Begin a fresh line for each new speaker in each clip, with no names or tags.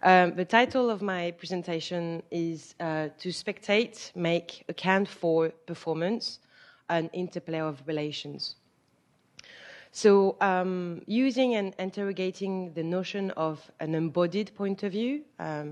The title of my presentation is To Spectate, Make, Account for Performance, an Interplay of Relations. So using and interrogating the notion of an embodied point of view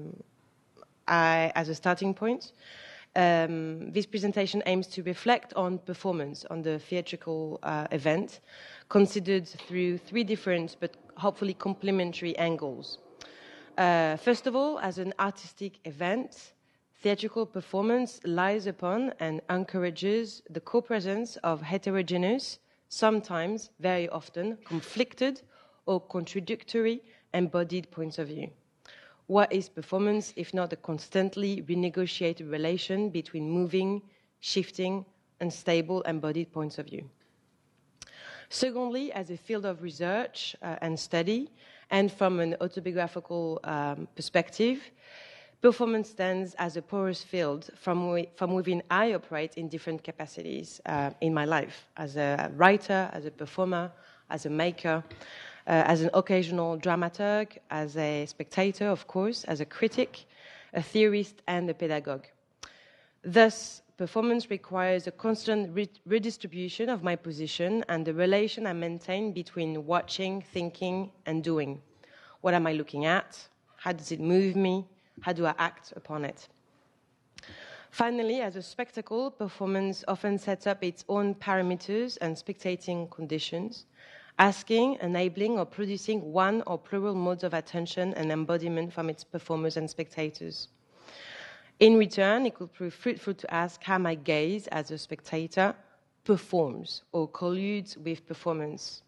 as a starting point, this presentation aims to reflect on performance, on the theatrical event, considered through three different but hopefully complementary angles. First of all, as an artistic event, theatrical performance lies upon and encourages the co-presence of heterogeneous, sometimes, very often, conflicted or contradictory embodied points of view. What is performance if not a constantly renegotiated relation between moving, shifting, unstable embodied points of view? Secondly, as a field of research and study, and from an autobiographical perspective, performance stands as a porous field from within I operate in different capacities in my life, as a writer, as a performer, as a maker, as an occasional dramaturg, as a spectator, of course, as a critic, a theorist, and a pedagogue. Thus, performance requires a constant redistribution of my position and the relation I maintain between watching, thinking, and doing. What am I looking at? How does it move me? How do I act upon it? Finally, as a spectacle, performance often sets up its own parameters and spectating conditions, asking, enabling, or producing one or plural modes of attention and embodiment from its performers and spectators. In return, it could prove fruitful to ask how my gaze, as a spectator, performs or colludes with performance.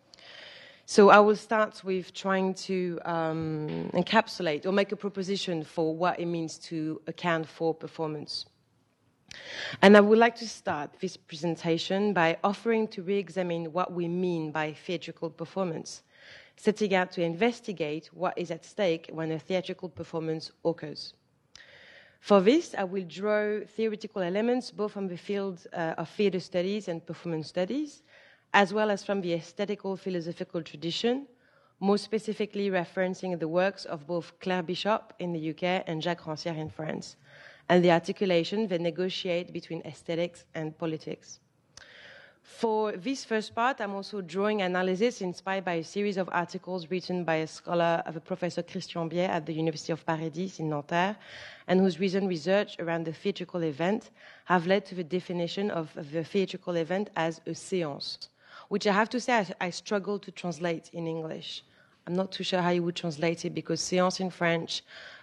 So I will start with trying to encapsulate or make a proposition for what it means to account for performance. And I would like to start this presentation by offering to re-examine what we mean by theatrical performance, setting out to investigate what is at stake when a theatrical performance occurs. For this, I will draw theoretical elements both from the field of theatre studies and performance studies, as well as from the aesthetical philosophical tradition, more specifically referencing the works of both Claire Bishop in the UK and Jacques Rancière in France, and the articulation they negotiate between aesthetics and politics. For this first part, I'm also drawing analysis inspired by a series of articles written by a scholar of a Professor Christian Biet at the University of Paris in Nanterre, and whose recent research around the theatrical event have led to the definition of the theatrical event as a séance, which I have to say I struggle to translate in English. I'm not too sure how you would translate it because séance in French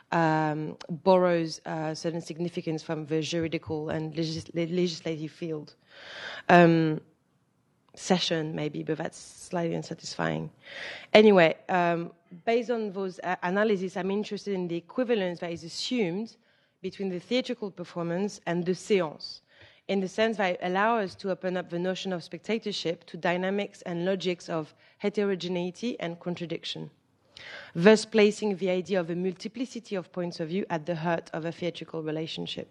borrows certain significance from the juridical and legislative field. Session, maybe, but that's slightly unsatisfying. Anyway, based on those analyses, I'm interested in the equivalence that is assumed between the theatrical performance and the séance, in the sense that it allows us to open up the notion of spectatorship to dynamics and logics of heterogeneity and contradiction, thus placing the idea of a multiplicity of points of view at the heart of a theatrical relationship.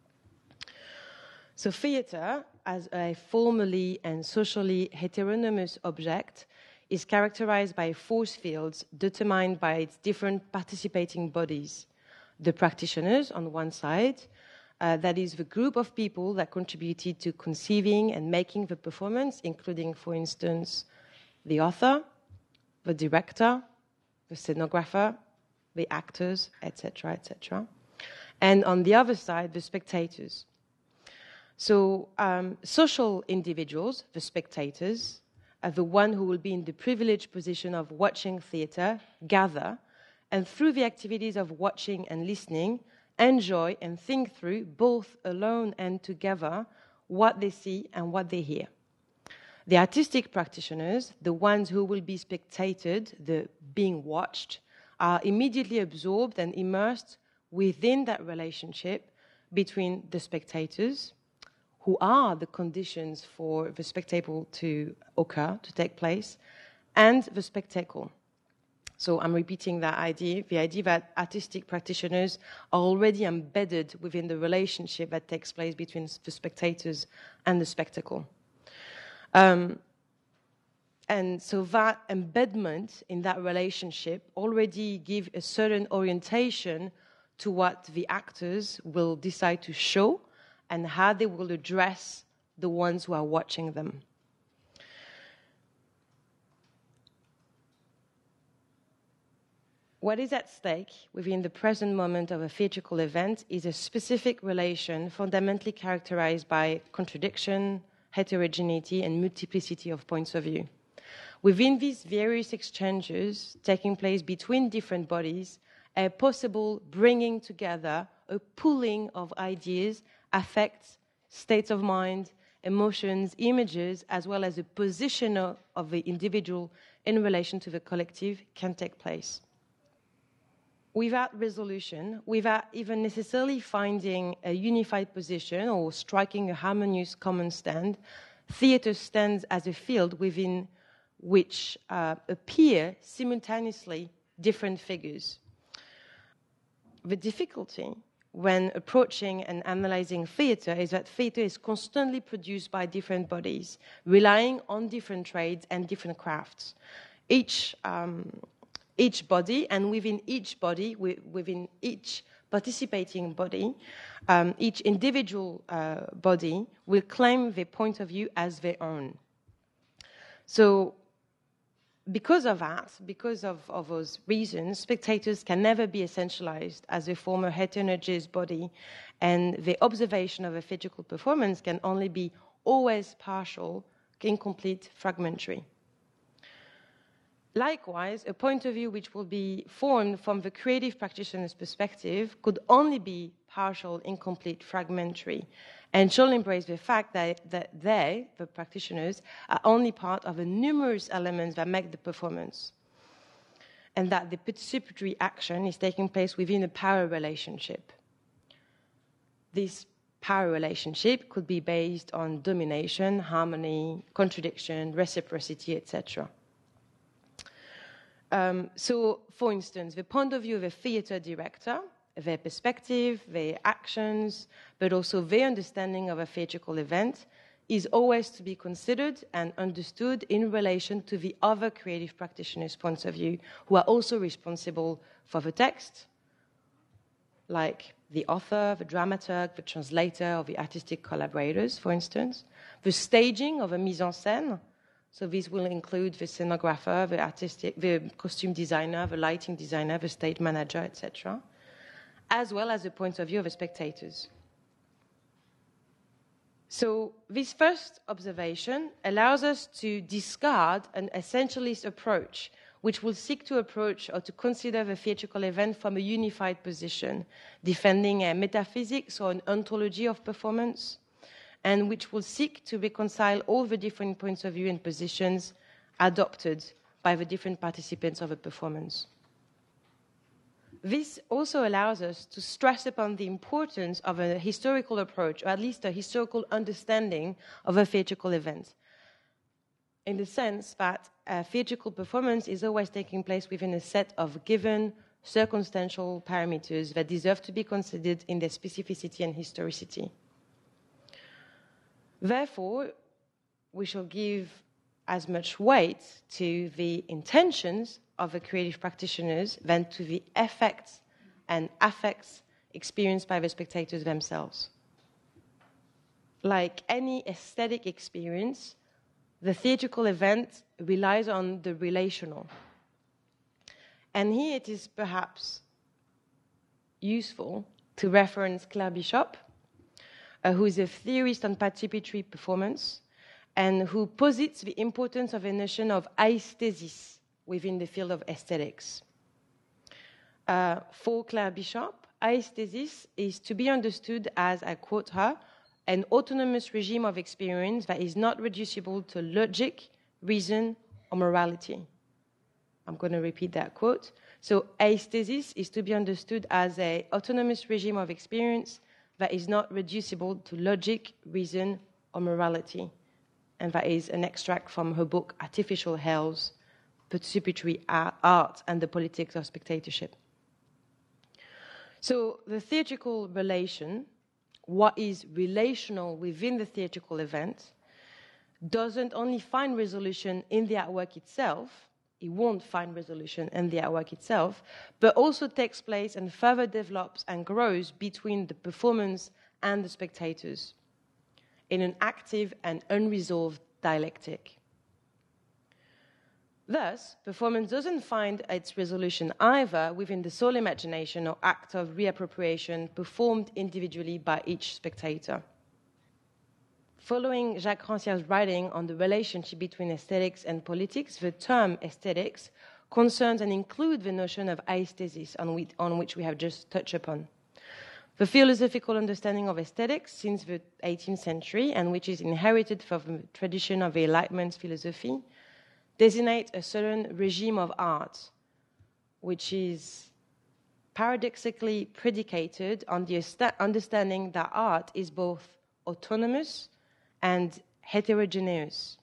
So theatre, as a formally and socially heteronomous object, is characterized by force fields determined by its different participating bodies. The practitioners on one side, that is the group of people that contributed to conceiving and making the performance, including, for instance, the author, the director, the scenographer, the actors, etc., etc. And on the other side, the spectators. So social individuals, the spectators, are the one who will be in the privileged position of watching theatre, gather, and through the activities of watching and listening, enjoy and think through, both alone and together, what they see and what they hear. The artistic practitioners, the ones who will be spectated, the being watched, are immediately absorbed and immersed within that relationship between the spectators, who are the conditions for the spectacle to occur, to take place, and the spectacle. So I'm repeating that idea, the idea that artistic practitioners are already embedded within the relationship that takes place between the spectators and the spectacle. And so that embedment in that relationship already give a certain orientation to what the actors will decide to show and how they will address the ones who are watching them. What is at stake within the present moment of a theatrical event is a specific relation fundamentally characterized by contradiction, heterogeneity, and multiplicity of points of view. Within these various exchanges taking place between different bodies, a possible bringing together, a pooling of ideas, affects, states of mind, emotions, images, as well as a position of the individual in relation to the collective can take place. Without resolution, without even necessarily finding a unified position or striking a harmonious common stand, theatre stands as a field within which appear simultaneously different figures. The difficulty when approaching and analyzing theatre is that theatre is constantly produced by different bodies, relying on different trades and different crafts. Each body, and within each body, within each participating body, each individual body will claim their point of view as their own. So, because of that, because of those reasons, spectators can never be essentialized as a former heterogeneous body, and the observation of a theatrical performance can only be always partial, incomplete, fragmentary. Likewise, a point of view which will be formed from the creative practitioner's perspective could only be partial, incomplete, fragmentary, and shall embrace the fact that they, the practitioners, are only part of the numerous elements that make the performance, and that the participatory action is taking place within a power relationship. This power relationship could be based on domination, harmony, contradiction, reciprocity, etc. So, for instance, the point of view of a theatre director, their perspective, their actions, but also their understanding of a theatrical event is always to be considered and understood in relation to the other creative practitioners' points of view, who are also responsible for the text, like the author, the dramaturg, the translator, or the artistic collaborators, for instance, the staging of a mise en scène. So this will include the scenographer, the costume designer, the lighting designer, the stage manager, etc., as well as the point of view of the spectators. So this first observation allows us to discard an essentialist approach, which will seek to approach or to consider the theatrical event from a unified position, defending a metaphysics or an ontology of performance, and which will seek to reconcile all the different points of view and positions adopted by the different participants of a performance. This also allows us to stress upon the importance of a historical approach, or at least a historical understanding of a theatrical event, in the sense that a theatrical performance is always taking place within a set of given circumstantial parameters that deserve to be considered in their specificity and historicity. Therefore, we shall give as much weight to the intentions of the creative practitioners than to the effects and affects experienced by the spectators themselves. Like any aesthetic experience, the theatrical event relies on the relational. And here it is perhaps useful to reference Claire Bishop, who is a theorist on participatory performance, and who posits the importance of a notion of aesthesis within the field of aesthetics. For Claire Bishop, aesthesis is to be understood as, I quote her, an autonomous regime of experience that is not reducible to logic, reason, or morality. I'm going to repeat that quote. So aesthesis is to be understood as an autonomous regime of experience that is not reducible to logic, reason, or morality. And that is an extract from her book, Artificial Hells, Participatory Art and the Politics of Spectatorship. So the theatrical relation, what is relational within the theatrical event, doesn't only find resolution in the artwork itself, it won't find resolution in the artwork itself, but also takes place and further develops and grows between the performance and the spectators in an active and unresolved dialectic. Thus, performance doesn't find its resolution either within the sole imagination or act of reappropriation performed individually by each spectator. Following Jacques Rancière's writing on the relationship between aesthetics and politics, the term aesthetics concerns and includes the notion of aesthesis on which we have just touched upon. The philosophical understanding of aesthetics since the 18th century, and which is inherited from the tradition of the Enlightenment philosophy, designate a certain regime of art, which is paradoxically predicated on the understanding that art is both autonomous and heterogeneous.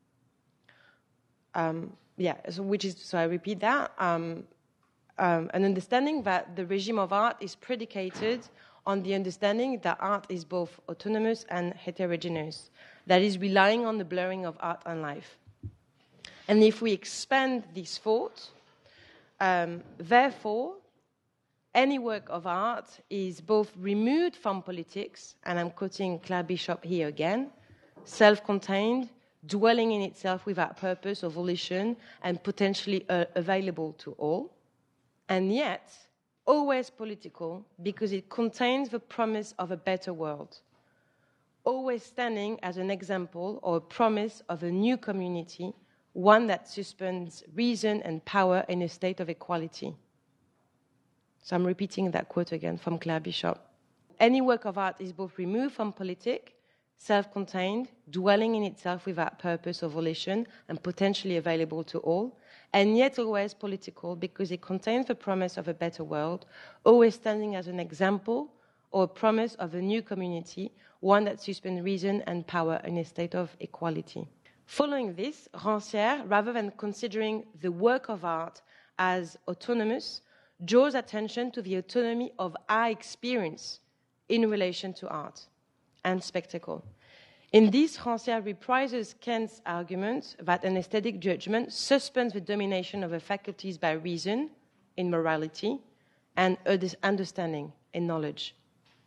So I repeat that. An understanding that the regime of art is predicated on the understanding that art is both autonomous and heterogeneous, that is, relying on the blurring of art and life. And if we expand this thought, therefore, any work of art is both removed from politics, and I'm quoting Claire Bishop here again, self-contained, dwelling in itself without purpose or volition, and potentially available to all, and yet always political because it contains the promise of a better world, always standing as an example or a promise of a new community, one that suspends reason and power in a state of equality. So I'm repeating that quote again from Claire Bishop. Any work of art is both removed from politic, self-contained, dwelling in itself without purpose or volition, and potentially available to all, and yet always political because it contains the promise of a better world, always standing as an example or a promise of a new community, one that suspends reason and power in a state of equality. Following this, Rancière, rather than considering the work of art as autonomous, draws attention to the autonomy of our experience in relation to art and spectacle. In this, Rancière reprises Kant's argument that an aesthetic judgment suspends the domination of the faculties by reason in morality and understanding in knowledge.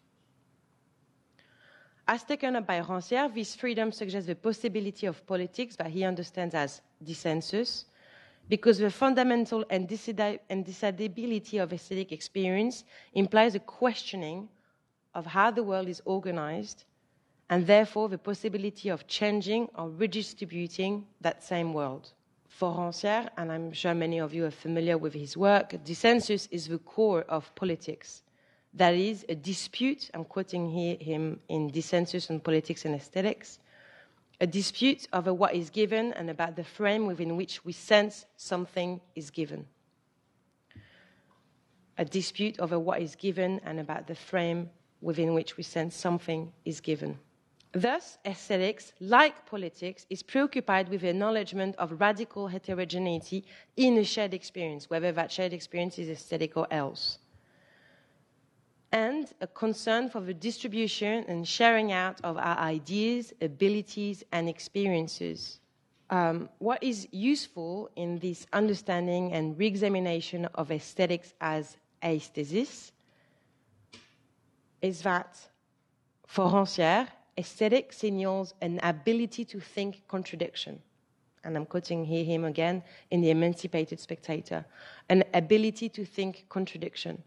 As taken up by Rancière, this freedom suggests the possibility of politics that he understands as dissensus, because the fundamental and decidability of aesthetic experience implies a questioning of how the world is organized, and therefore the possibility of changing or redistributing that same world. For Rancière, and I'm sure many of you are familiar with his work, dissensus is the core of politics. That is, a dispute, I'm quoting here him in Dissensus on Politics and Aesthetics, a dispute over what is given and about the frame within which we sense something is given. A dispute over what is given and about the frame within which we sense something is given. Thus, aesthetics, like politics, is preoccupied with the acknowledgement of radical heterogeneity in a shared experience, whether that shared experience is aesthetic or else, and a concern for the distribution and sharing out of our ideas, abilities, and experiences. What is useful in this understanding and re-examination of aesthetics as aesthesis is that, for Rancière, aesthetic signals an ability to think contradiction. And I'm quoting here him again in The Emancipated Spectator, an ability to think contradiction.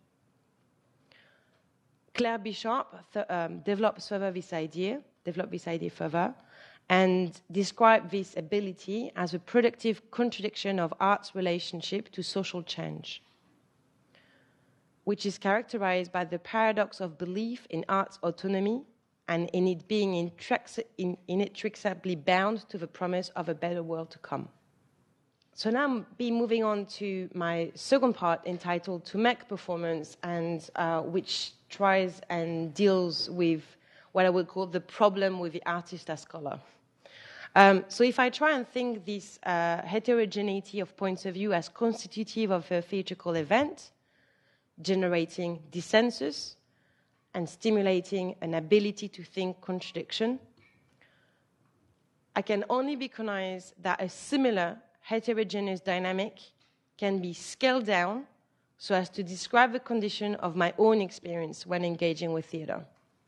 Claire Bishop developed this idea further, and described this ability as a productive contradiction of art's relationship to social change, which is characterized by the paradox of belief in art's autonomy and in it being inextricably bound to the promise of a better world to come. So now I'll be moving on to my second part entitled To Make Performance, and which tries and deals with what I would call the problem with the artist as scholar. So if I try and think this heterogeneity of points of view as constitutive of a theatrical event, generating dissensus and stimulating an ability to think contradiction, I can only recognize that a similar heterogeneous dynamic can be scaled down so as to describe the condition of my own experience when engaging with theatre.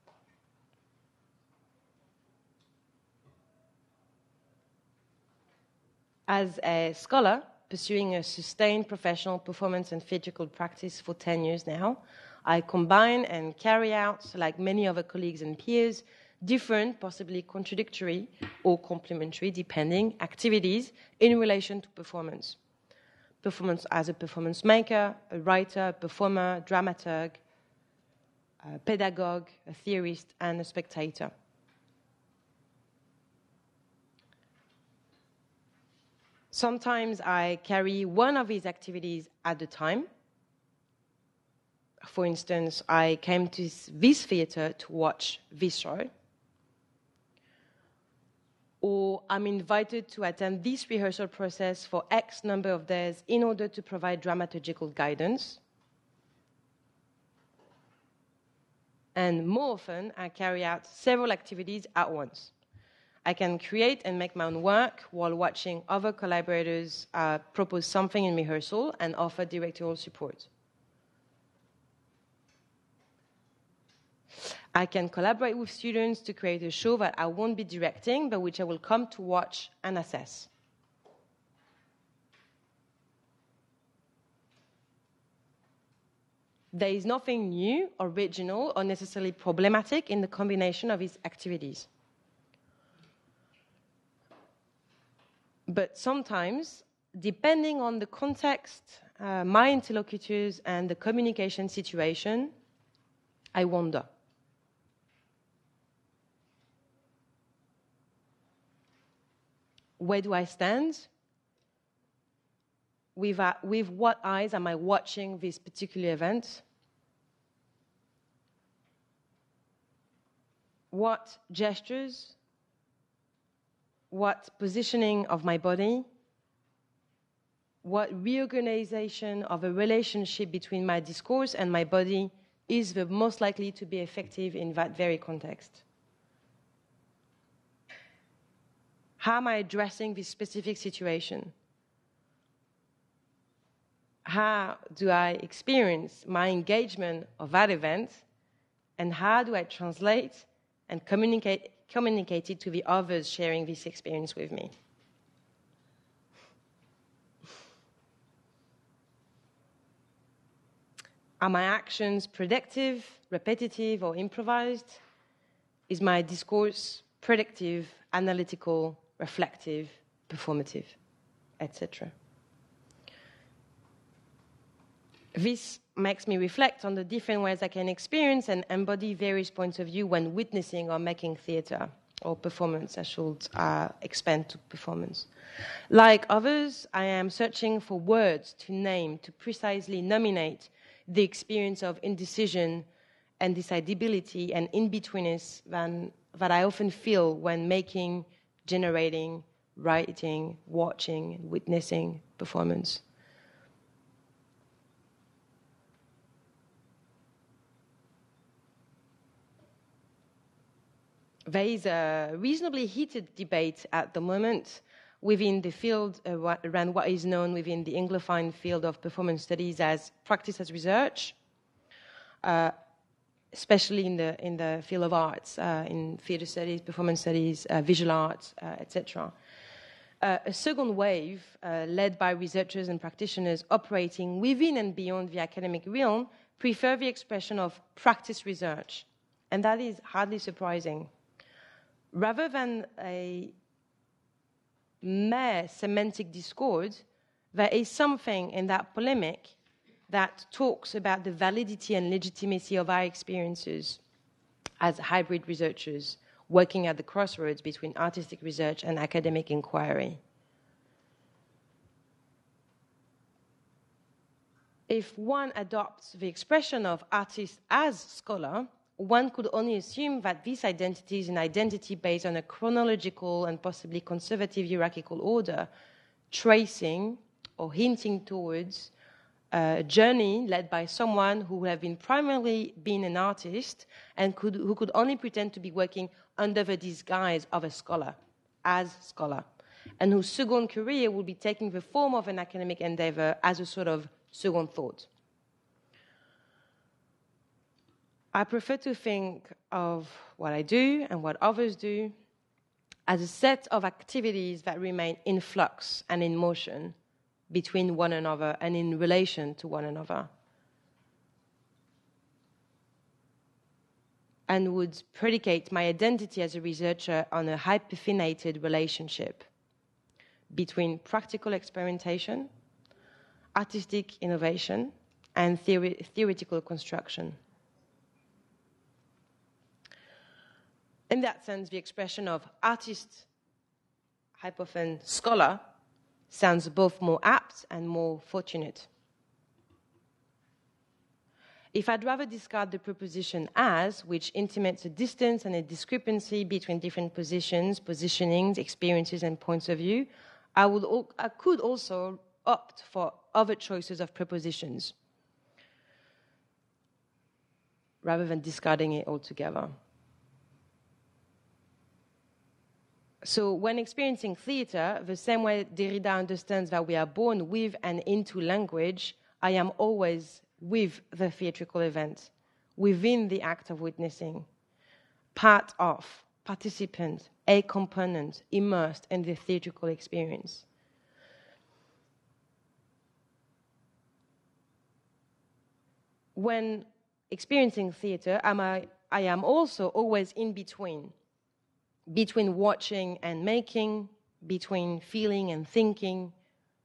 As a scholar pursuing a sustained professional performance and theatrical practice for 10 years now, I combine and carry out, like many other colleagues and peers, different, possibly contradictory or complementary, depending, activities in relation to performance. Performance as a performance maker, a writer, a performer, dramaturg, a pedagogue, a theorist, and a spectator. Sometimes I carry one of these activities at a time. For instance, I came to this theatre to watch this show. Or I'm invited to attend this rehearsal process for X number of days in order to provide dramaturgical guidance. And more often, I carry out several activities at once. I can create and make my own work while watching other collaborators propose something in rehearsal and offer directorial support. I can collaborate with students to create a show that I won't be directing, but which I will come to watch and assess. There is nothing new, original, or necessarily problematic in the combination of these activities. But sometimes, depending on the context, my interlocutors, and the communication situation, I wonder. Where do I stand? With what eyes am I watching this particular event? What gestures? What positioning of my body? What reorganization of a relationship between my discourse and my body is the most likely to be effective in that very context? How am I addressing this specific situation? How do I experience my engagement of that event? And how do I translate and communicate it to the others sharing this experience with me? Are my actions predictive, repetitive, or improvised? Is my discourse predictive, analytical, reflective, performative, etc.? This makes me reflect on the different ways I can experience and embody various points of view when witnessing or making theatre or performance. I should expand to performance. Like others, I am searching for words to name, to precisely nominate the experience of indecision and decidability and in-betweenness that I often feel when making, generating, writing, watching, witnessing performance. There is a reasonably heated debate at the moment within the field around what is known within the Anglophone field of performance studies as practice as research, especially in the field of arts, in theatre studies, performance studies, visual arts, etc. A second wave, led by researchers and practitioners operating within and beyond the academic realm, prefer the expression of practice research, and that is hardly surprising. Rather than a mere semantic discord, there is something in that polemic that talks about the validity and legitimacy of our experiences as hybrid researchers working at the crossroads between artistic research and academic inquiry. If one adopts the expression of artist as scholar, one could only assume that this identity is an identity based on a chronological and possibly conservative hierarchical order, tracing or hinting towards a journey led by someone who would have been primarily been an artist and who could only pretend to be working under the disguise of a scholar. as scholar, and whose second career will be taking the form of an academic endeavor as a sort of second thought. I prefer to think of what I do and what others do as a set of activities that remain in flux and in motion between one another and in relation to one another, and would predicate my identity as a researcher on a hyperfinated relationship between practical experimentation, artistic innovation, and theoretical construction. In that sense, the expression of artist, hypophen scholar, sounds both more apt and more fortunate. If I'd rather discard the preposition as, which intimates a distance and a discrepancy between different positions, positionings, experiences, and points of view, I could also opt for other choices of prepositions rather than discarding it altogether. So when experiencing theater, the same way Derrida understands that we are born with and into language, I am always with the theatrical event, within the act of witnessing, part of, participant, a component, immersed in the theatrical experience. When experiencing theater, I am also always in between watching and making, between feeling and thinking,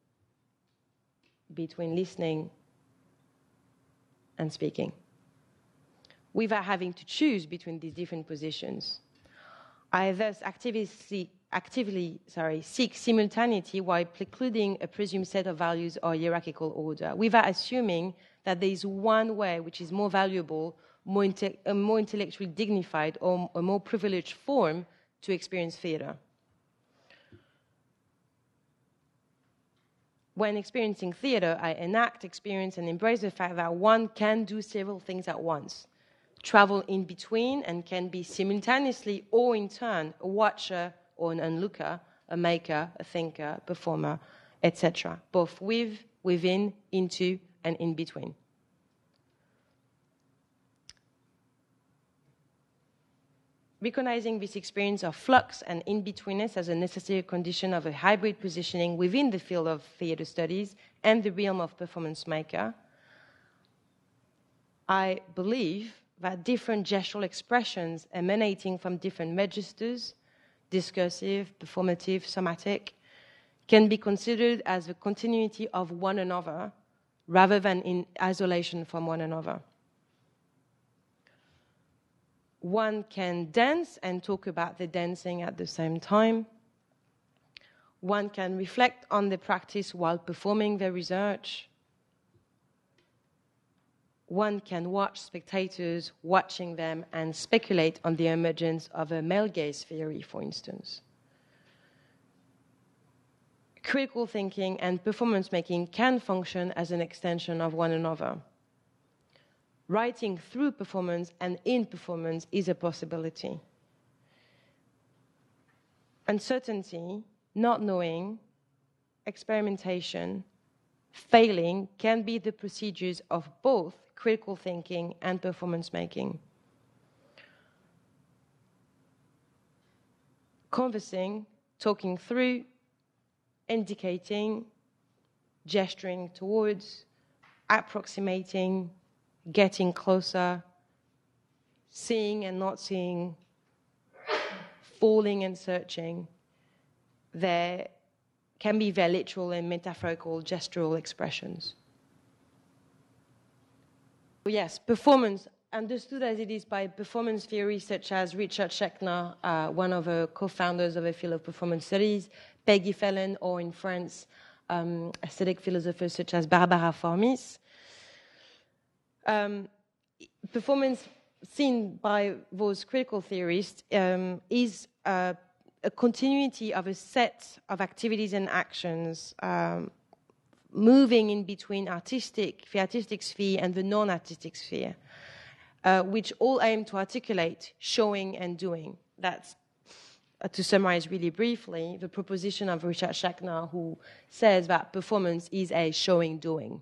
between listening and speaking, without having to choose between these different positions. I thus actively seek simultaneity while precluding a presumed set of values or hierarchical order, without assuming that there is one way which is more valuable, a more intellectually dignified, or a more privileged form to experience theater. When experiencing theater, I enact, experience, and embrace the fact that one can do several things at once, travel in between, and can be simultaneously or in turn a watcher or an onlooker, a maker, a thinker, performer, etc., both with, within, into, and in between. Recognizing this experience of flux and in-betweenness as a necessary condition of a hybrid positioning within the field of theater studies and the realm of performance maker, I believe that different gestural expressions emanating from different registers, discursive, performative, somatic, can be considered as a continuity of one another rather than in isolation from one another. One can dance and talk about the dancing at the same time. One can reflect on the practice while performing the research. One can watch spectators watching them and speculate on the emergence of a male gaze theory, for instance. Critical thinking and performance making can function as an extension of one another. Writing through performance and in performance is a possibility. Uncertainty, not knowing, experimentation, failing can be the procedures of both critical thinking and performance making. Conversing, talking through, indicating, gesturing towards, approximating, getting closer, seeing and not seeing, falling and searching. There can be their literal and metaphorical gestural expressions. Yes, performance, understood as it is by performance theory such as Richard Schechner, one of the co-founders of the field of performance studies, Peggy Phelan, or in France, aesthetic philosophers such as Barbara Formis. Performance seen by those critical theorists is a continuity of a set of activities and actions moving in between the artistic sphere and the non-artistic sphere, which all aim to articulate showing and doing. That's to summarize really briefly, the proposition of Richard Schachner, who says that performance is a showing-doing,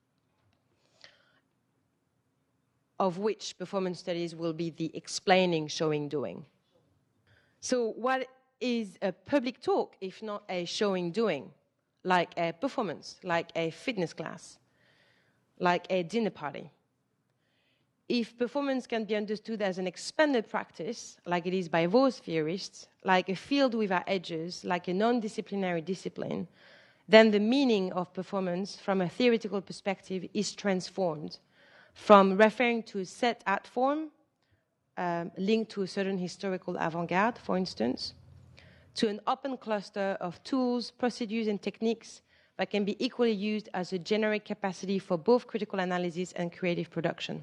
of which performance studies will be the explaining showing-doing. So what is a public talk if not a showing-doing, like a performance, like a fitness class, like a dinner party? If performance can be understood as an expanded practice, like it is by those theorists, like a field without edges, like a non-disciplinary discipline, then the meaning of performance from a theoretical perspective is transformed from referring to a set art form, linked to a certain historical avant-garde, for instance, to an open cluster of tools, procedures, and techniques that can be equally used as a generic capacity for both critical analysis and creative production.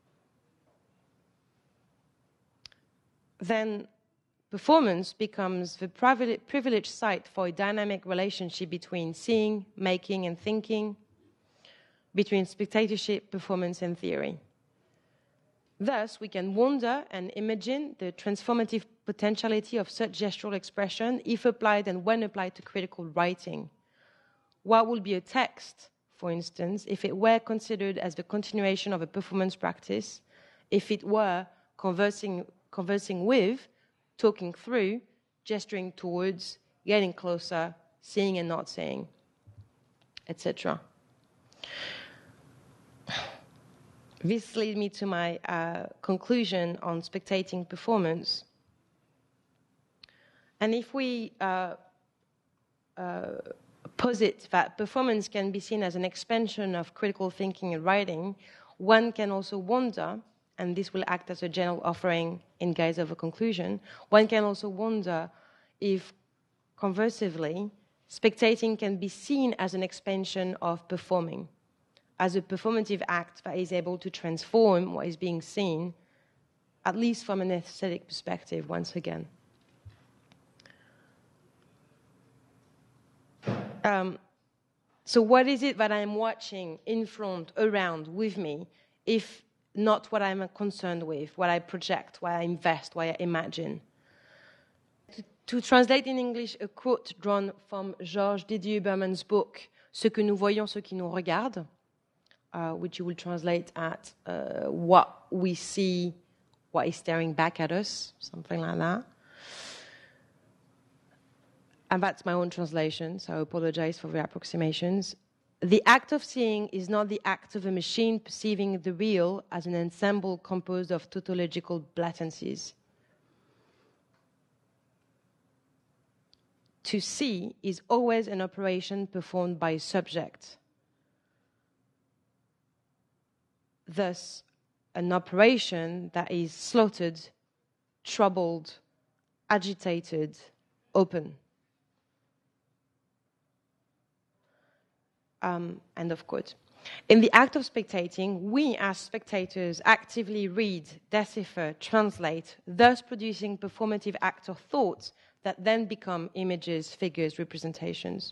Then performance becomes the privileged site for a dynamic relationship between seeing, making, and thinking, between spectatorship, performance, and theory. Thus, we can wonder and imagine the transformative potentiality of such gestural expression if applied and when applied to critical writing. What would be a text, for instance, if it were considered as the continuation of a performance practice, if it were conversing with, talking through, gesturing towards, getting closer, seeing and not seeing, etc. This leads me to my conclusion on spectating performance. And if we posit that performance can be seen as an expansion of critical thinking and writing, one can also wonder, and this will act as a general offering in guise of a conclusion, one can also wonder if, conversely, spectating can be seen as an expansion of performing, as a performative act that is able to transform what is being seen, at least from an aesthetic perspective, once again. So what is it that I'm watching in front, around, with me, if not what I'm concerned with, what I project, what I invest, what I imagine? To translate in English a quote drawn from Georges Didier Berman's book, Ce que nous voyons, ce qui nous regarde, which you will translate at what we see, what is staring back at us, something like that. And that's my own translation, so I apologize for the approximations. The act of seeing is not the act of a machine perceiving the real as an ensemble composed of tautological blatancies. To see is always an operation performed by a subject. Thus, an operation that is slaughtered, troubled, agitated, open. End of quote. In the act of spectating, we as spectators actively read, decipher, translate, thus producing performative acts of thought that then become images, figures, representations.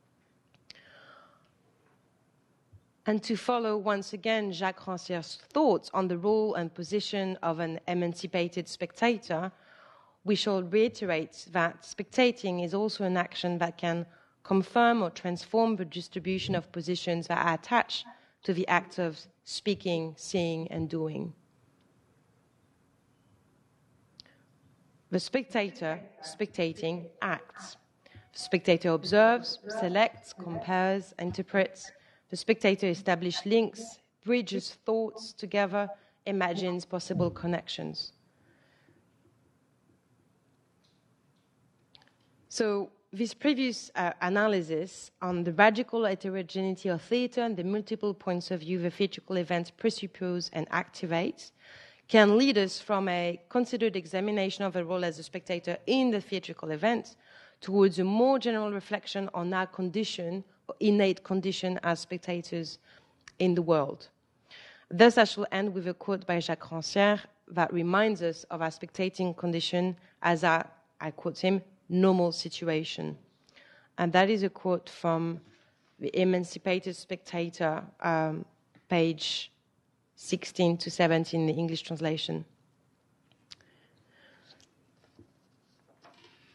And to follow once again Jacques Rancière's thoughts on the role and position of an emancipated spectator, we shall reiterate that spectating is also an action that can confirm or transform the distribution of positions that are attached to the act of speaking, seeing, and doing. The spectator, spectating, acts. The spectator observes, selects, compares, interprets. The spectator establishes links, bridges thoughts together, imagines possible connections. So, this previous analysis on the radical heterogeneity of theatre and the multiple points of view the theatrical events presuppose and activate can lead us from a considered examination of the role as a spectator in the theatrical event towards a more general reflection on our condition, or innate condition as spectators in the world. Thus, I shall end with a quote by Jacques Rancière that reminds us of our spectating condition as our, I quote him, normal situation. And that is a quote from The Emancipated Spectator, page 16 to 17 in the English translation.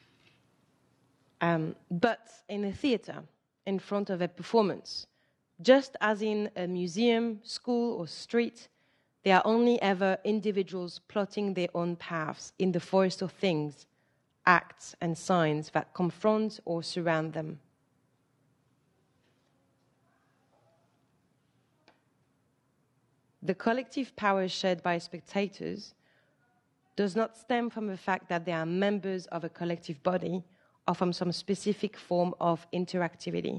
but in a theatre, in front of a performance, just as in a museum, school, or street, they are only ever individuals plotting their own paths in the forest of things, acts, and signs that confront or surround them. The collective power shared by spectators does not stem from the fact that they are members of a collective body or from some specific form of interactivity.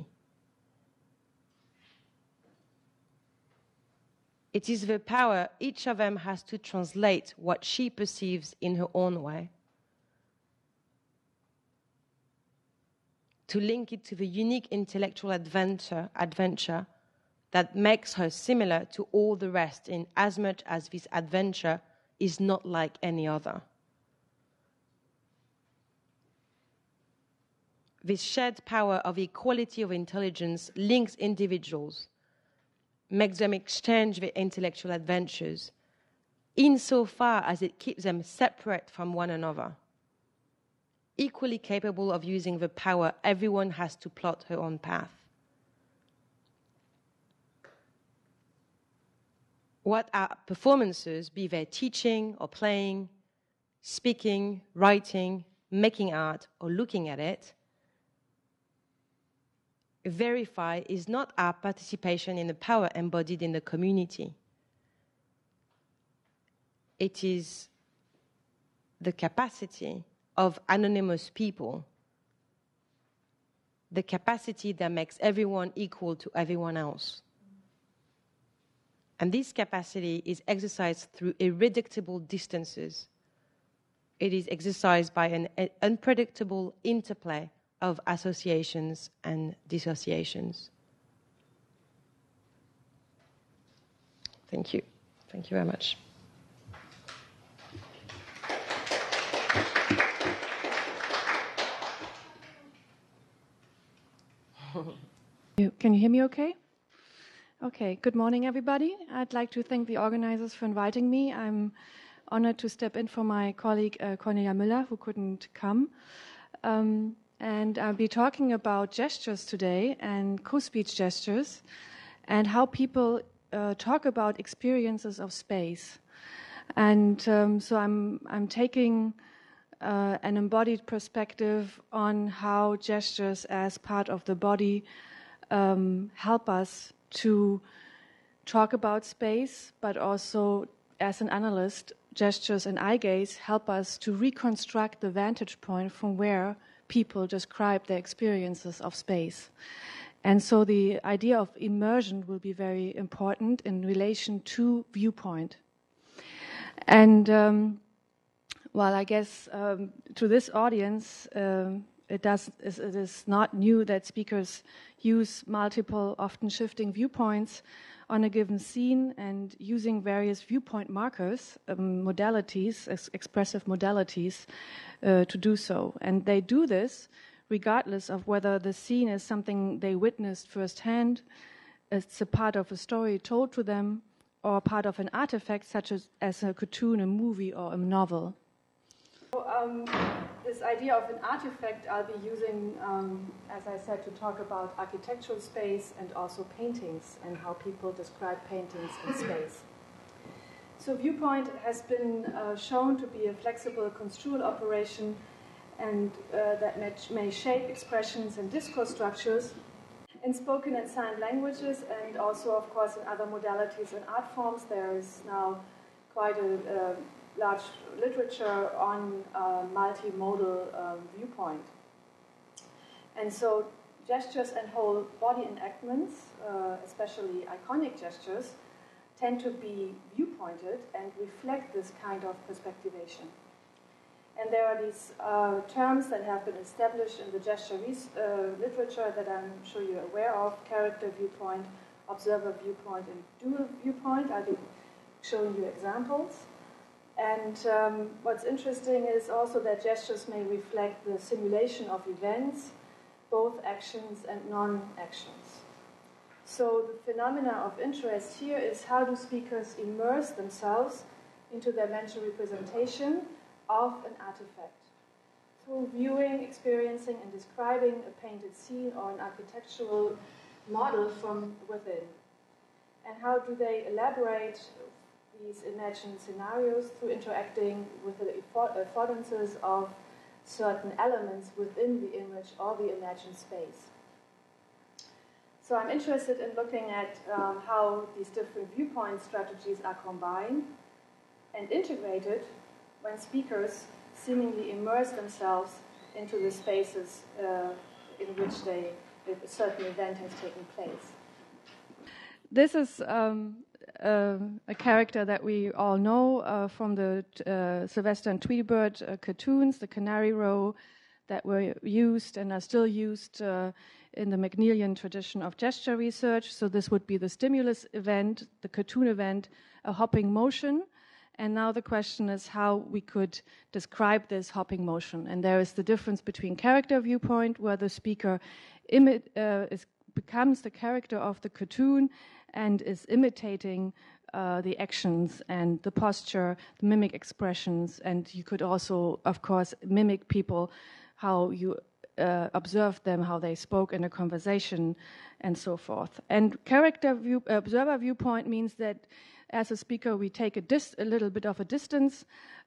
It is the power each of them has to translate what she perceives in her own way, to link it to the unique intellectual adventure that makes her similar to all the rest, in as much as this adventure is not like any other. This shared power of equality of intelligence links individuals, makes them exchange their intellectual adventures, insofar as it keeps them separate from one another, equally capable of using the power everyone has to plot her own path. What are performances, be they teaching or playing, speaking, writing, making art, or looking at it, verify is not our participation in the power embodied in the community. It is the capacity of anonymous people, the capacity that makes everyone equal to everyone else. And this capacity is exercised through irreducible distances. It is exercised by an unpredictable interplay of associations and dissociations. Thank you. Thank you very much.
Can you hear me okay? Okay, good morning, everybody. I'd like to thank the organizers for inviting me. I'm honored to step in for my colleague Cornelia Müller, who couldn't come. And I'll be talking about gestures today and co-speech gestures and how people talk about experiences of space. And so I'm taking an embodied perspective on how gestures as part of the body help us to talk about space, but also as an analyst, gestures and eye gaze help us to reconstruct the vantage point from where people describe their experiences of space. And so the idea of immersion will be very important in relation to viewpoint. And well, I guess to this audience, it is not new that speakers use multiple, often shifting viewpoints on a given scene and using various viewpoint markers, modalities, expressive modalities, to do so. And they do this regardless of whether the scene is something they witnessed firsthand, it's a part of a story told to them, or part of an artifact such as a cartoon, a movie, or a novel. So, this idea of an artifact I'll be using, as I said, to talk about architectural space and also paintings and how people describe paintings in space. So viewpoint has been shown to be a flexible construal operation and that may shape expressions and discourse structures in spoken and signed languages, and also, of course, in other modalities and art forms. There is now quite a large literature on multimodal viewpoint. And so gestures and whole body enactments, especially iconic gestures, tend to be viewpointed and reflect this kind of perspectivation. And there are these terms that have been established in the gesture literature that I'm sure you're aware of: character viewpoint, observer viewpoint, and dual viewpoint. I'll be showing you examples. And what's interesting is also that gestures may reflect the simulation of events, both actions and non-actions. So the phenomena of interest here is how do speakers immerse themselves into their mental representation of an artifact through viewing, experiencing, and describing a painted scene or an architectural model from within. And how do they elaborate these imagined scenarios? Through interacting with the affordances of certain elements within the image or the imagined space. So I'm interested in looking at how these different viewpoint strategies are combined and integrated when speakers seemingly immerse themselves into the spaces in which a certain event has taken place. This is a character that we all know from the Sylvester and Tweedybird cartoons, the Canary Row, that were used and are still used in the Macneilan tradition of gesture research. So this would be the stimulus event, the cartoon event, a hopping motion. And now the question is how we could describe this hopping motion. And there is the difference between character viewpoint, where the speaker becomes the character of the cartoon and is imitating the actions and the posture, the mimic expressions. And you could also, of course, mimic people, how you observe them, how they spoke in a conversation, and so forth. And observer viewpoint means that as a speaker, we take a little bit of a distance,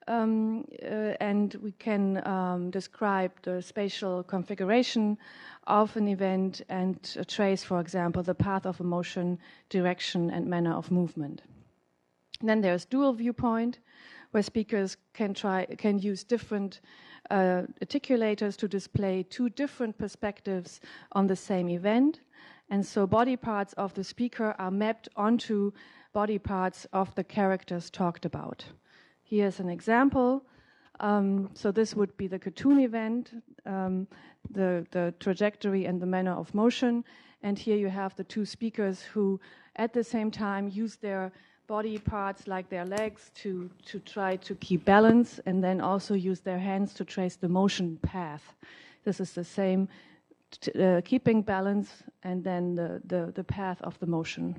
and we can describe the spatial configuration of an event and trace, for example, the path of a motion, direction, and manner of movement. And then there's dual viewpoint, where speakers can use different articulators to display two different perspectives on the same event. And so body parts of the speaker are mapped onto body parts of the characters talked about. Here's an example. So this would be the cartoon event, the trajectory and the manner of motion. And here you have the two speakers who at the same time use their body parts like their legs to try to keep balance, and then also use their hands to trace the motion path. This is the same, keeping balance and then the path of the motion.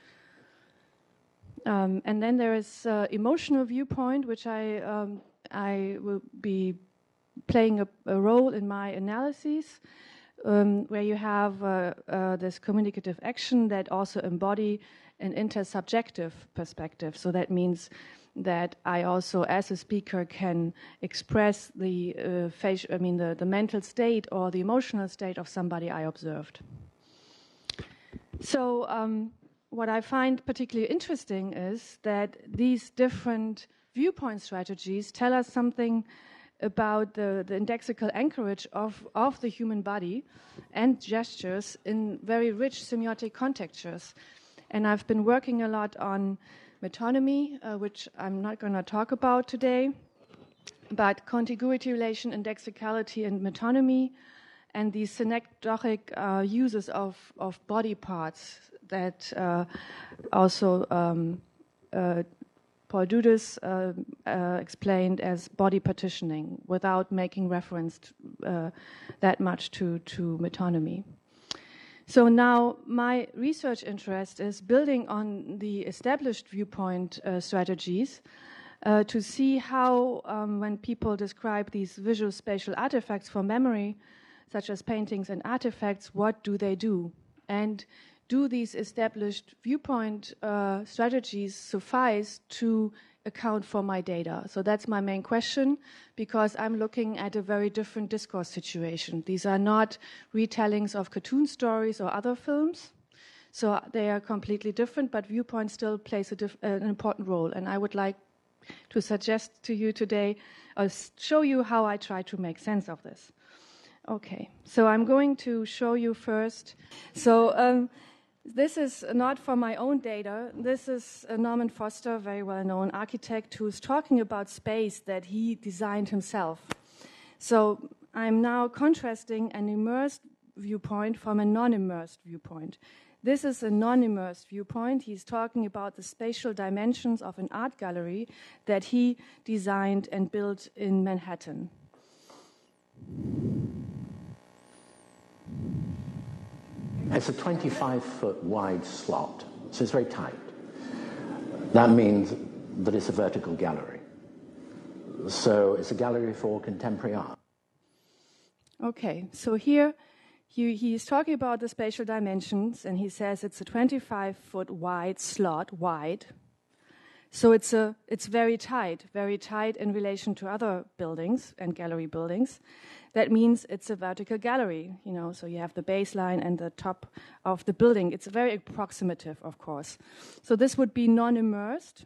And then there is emotional viewpoint, which I will be playing a role in my analyses, where you have this communicative action that also embody an intersubjective perspective. So that means that I also, as a speaker, can express the the mental state or the emotional state of somebody I observed. So what I find particularly interesting is that these different viewpoint strategies tell us something about the indexical anchorage of the human body and gestures in very rich semiotic contextures. And I've been working a lot on metonymy, which I'm not going to talk about today, but contiguity relation, indexicality, and metonymy, and these synecdochic uses of body parts that also Paul Dudas explained as body partitioning, without making reference that much to metonymy. So now my research interest is building on the established viewpoint strategies to see how when people describe these visual spatial artifacts for memory, such as paintings and artifacts, what do they do? And do these established viewpoint strategies suffice to account for my data? So that's my main question, because I'm looking at a very different discourse situation. These are not retellings of cartoon stories or other films. So they are completely different, but viewpoint still plays an important role. And I would like to suggest to you today, or show you how I try to make sense of this. Okay, so I'm going to show you first. So this is not from my own data. This is Norman Foster, a very well-known architect, who's talking about space that he designed himself. So I'm now contrasting an immersed viewpoint from a non-immersed viewpoint. This is a non-immersed viewpoint. He's talking about the spatial dimensions of an art gallery that he designed and built in Manhattan.
It's a 25-foot wide slot, so it's very tight. That means that it's a vertical gallery. So it's a gallery for contemporary art.
Okay, so here he's talking about the spatial dimensions, and he says it's a 25-foot wide slot, wide. So it's very tight in relation to other buildings and gallery buildings. That means it's a vertical gallery, so you have the baseline and the top of the building. It's very approximative, of course. So this would be non-immersed.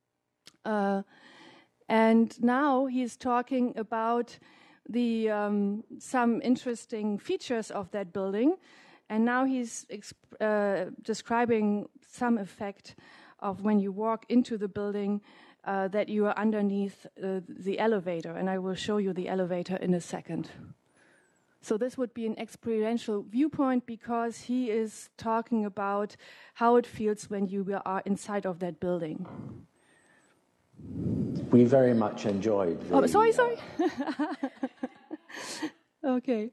And now he's talking about the some interesting features of that building, and now he's describing some effect of when you walk into the building that you are underneath the elevator, and I will show you the elevator in a second. So this would be an experiential viewpoint because he is talking about how it feels when you are inside of that building.
We very much enjoyed the...
sorry. Okay.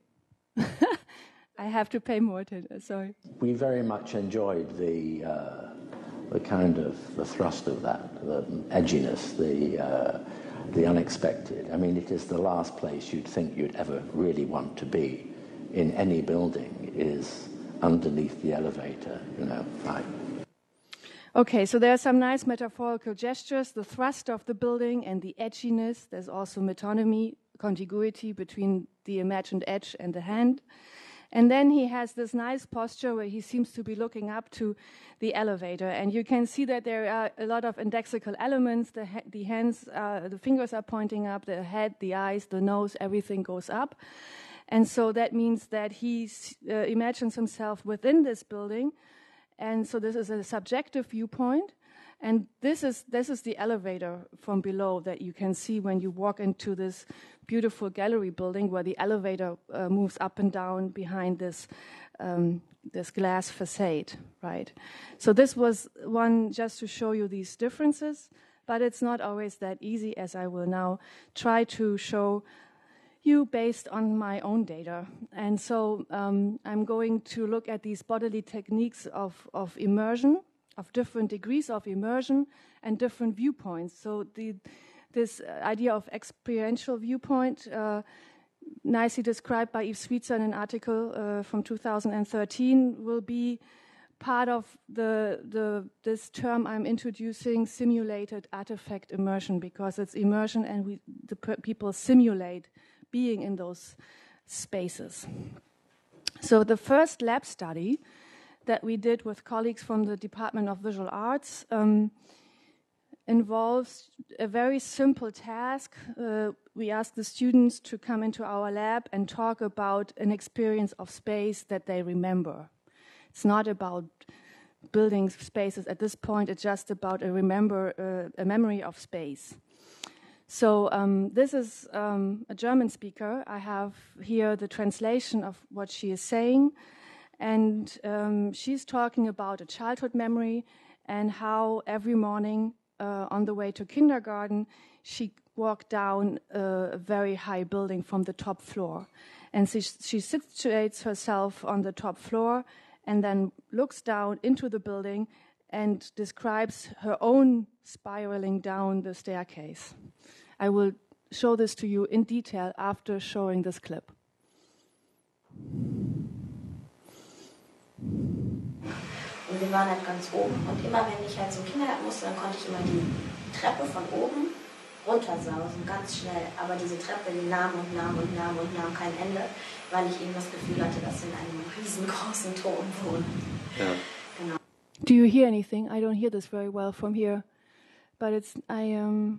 I have to pay more attention, sorry.
We very much enjoyed the kind of the thrust of that, the edginess, the unexpected. I mean, it is the last place you'd think you'd ever really want to be in any building is underneath the elevator, right.
Okay, so there are some nice metaphorical gestures, the thrust of the building and the edginess. There's also metonymy, contiguity between the imagined edge and the hand. And then he has this nice posture where he seems to be looking up to the elevator. And you can see that there are a lot of indexical elements. The hands, the fingers are pointing up, the head, the eyes, the nose, everything goes up. And so that means that he imagines himself within this building. And so this is a subjective viewpoint. And this is the elevator from below that you can see when you walk into this beautiful gallery building where the elevator moves up and down behind this glass facade, right? So this was one just to show you these differences, but it's not always that easy, as I will now try to show you based on my own data. And so I'm going to look at these bodily techniques of immersion, of different degrees of immersion and different viewpoints. So this idea of experiential viewpoint, nicely described by Yves Sweetser in an article from 2013, will be part of this term I'm introducing, simulated artifact immersion, because it's immersion and the people simulate being in those spaces. So the first lab study that we did with colleagues from the Department of Visual Arts involves a very simple task. We asked the students to come into our lab and talk about an experience of space that they remember. It's not about building spaces at this point, it's just about a memory of space. So this is a German speaker. I have here the translation of what she is saying. And she's talking about a childhood memory and how every morning on the way to kindergarten, she walked down a very high building from the top floor. And she situates herself on the top floor and then looks down into the building and describes her own spiraling down the staircase. I will show this to you in detail after showing this clip.
Und wir waren halt ganz oben und immer wenn ich halt zum Kindergarten musste, dann konnte ich immer die Treppe von oben runtersausen, ganz schnell. Aber diese Treppe, die nahm und nahm kein Ende, weil ich eben das Gefühl hatte, dass wir in einem riesengroßen Turm wohnen. Ja. Genau.
Do you hear anything? I don't hear this very well from here, but I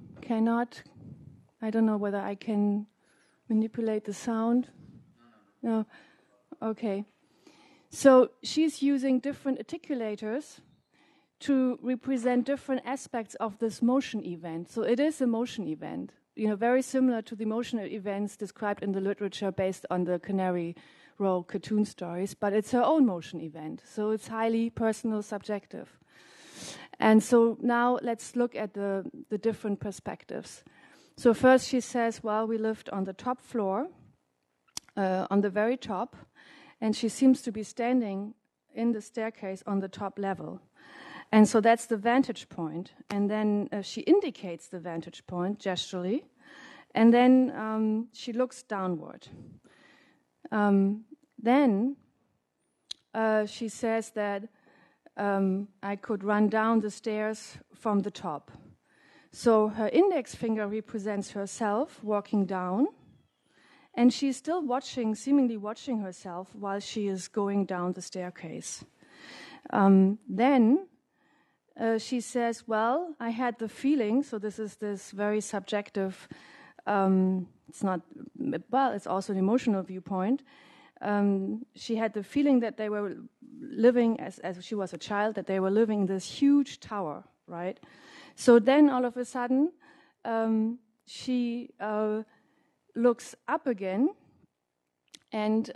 don't know whether I can manipulate the sound. No. Okay. So she's using different articulators to represent different aspects of this motion event. So it is a motion event, very similar to the motional events described in the literature based on the Canary Row cartoon stories, but it's her own motion event. So it's highly personal, subjective. And so now let's look at the different perspectives. So first she says, well, we lived on the top floor, on the very top, and she seems to be standing in the staircase on the top level. And so that's the vantage point. And then she indicates the vantage point gesturally. And then she looks downward. Then she says that I could run down the stairs from the top. So her index finger represents herself walking down, and she's still watching, seemingly watching herself while she is going down the staircase. Then she says, well, I had the feeling, so this is this very subjective, it's not, well, it's also an emotional viewpoint. She had the feeling that they were living, as she was a child, that they were living in this huge tower, right? So then all of a sudden, she looks up again, and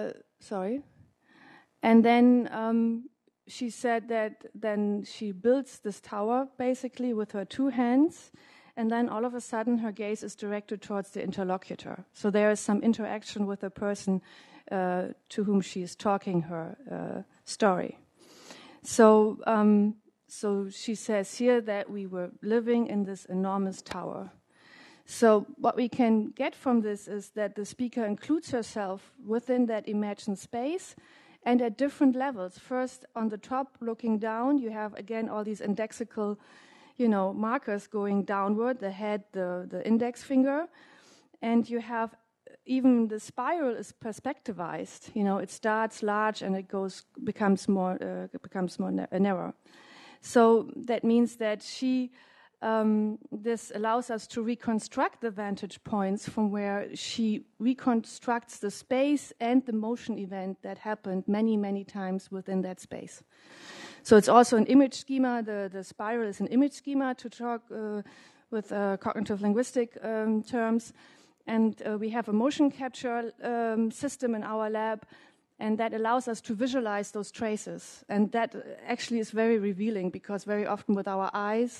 and then she said that then she builds this tower basically with her two hands, and then all of a sudden her gaze is directed towards the interlocutor. So there is some interaction with the person to whom she is talking her story. So she says here that we were living in this enormous tower. So what we can get from this is that the speaker includes herself within that imagined space and at different levels. First, on the top, looking down, you have, again, all these indexical, markers going downward, the head, the index finger, and you have even the spiral is perspectivized. It starts large and it becomes more narrow. So that means that this allows us to reconstruct the vantage points from where she reconstructs the space and the motion event that happened many, many times within that space. So it's also an image schema. The spiral is an image schema to talk with cognitive linguistic terms. And we have a motion capture system in our lab, and that allows us to visualize those traces. And that actually is very revealing, because very often with our eyes,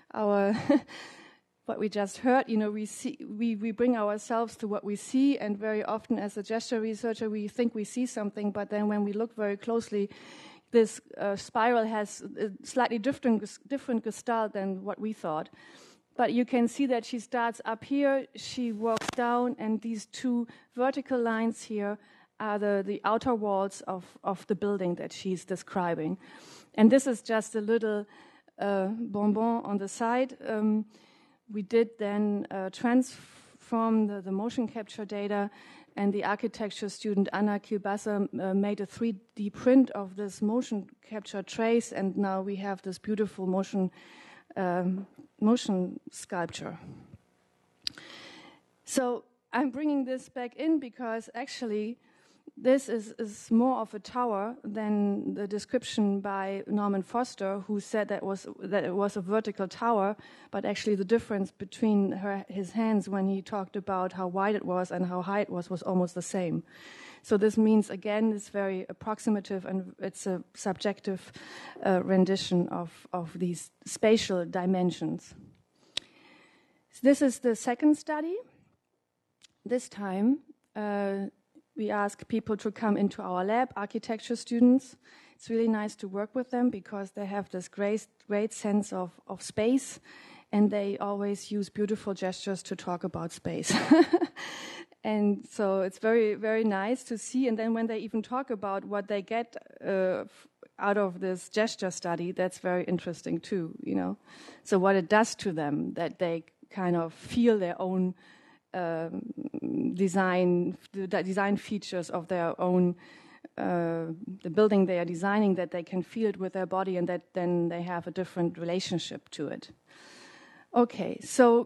what we just heard, we bring ourselves to what we see, and very often as a gesture researcher, we think we see something, but then when we look very closely, this spiral has a slightly different gestalt than what we thought. But you can see that she starts up here, she walks down, and these two vertical lines here are the outer walls of the building that she's describing. And this is just a little bonbon on the side. We did then transform the motion capture data, and the architecture student Anna Kilbasser made a 3D print of this motion capture trace, and now we have this beautiful motion sculpture. So I'm bringing this back in because actually this is more of a tower than the description by Norman Foster, who said that it was a vertical tower, but actually the difference between his hands when he talked about how wide it was and how high it was almost the same. So this means, again, it's very approximative, and it's a subjective rendition of these spatial dimensions. So this is the second study. This time, we ask people to come into our lab, architecture students. It's really nice to work with them because they have this great sense of space, and they always use beautiful gestures to talk about space. And so it's very, very nice to see. And then when they even talk about what they get out of this gesture study, that's very interesting too, So what it does to them, that they kind of feel their own design features of their own, the building they are designing, that they can feel it with their body, and that then they have a different relationship to it. Okay,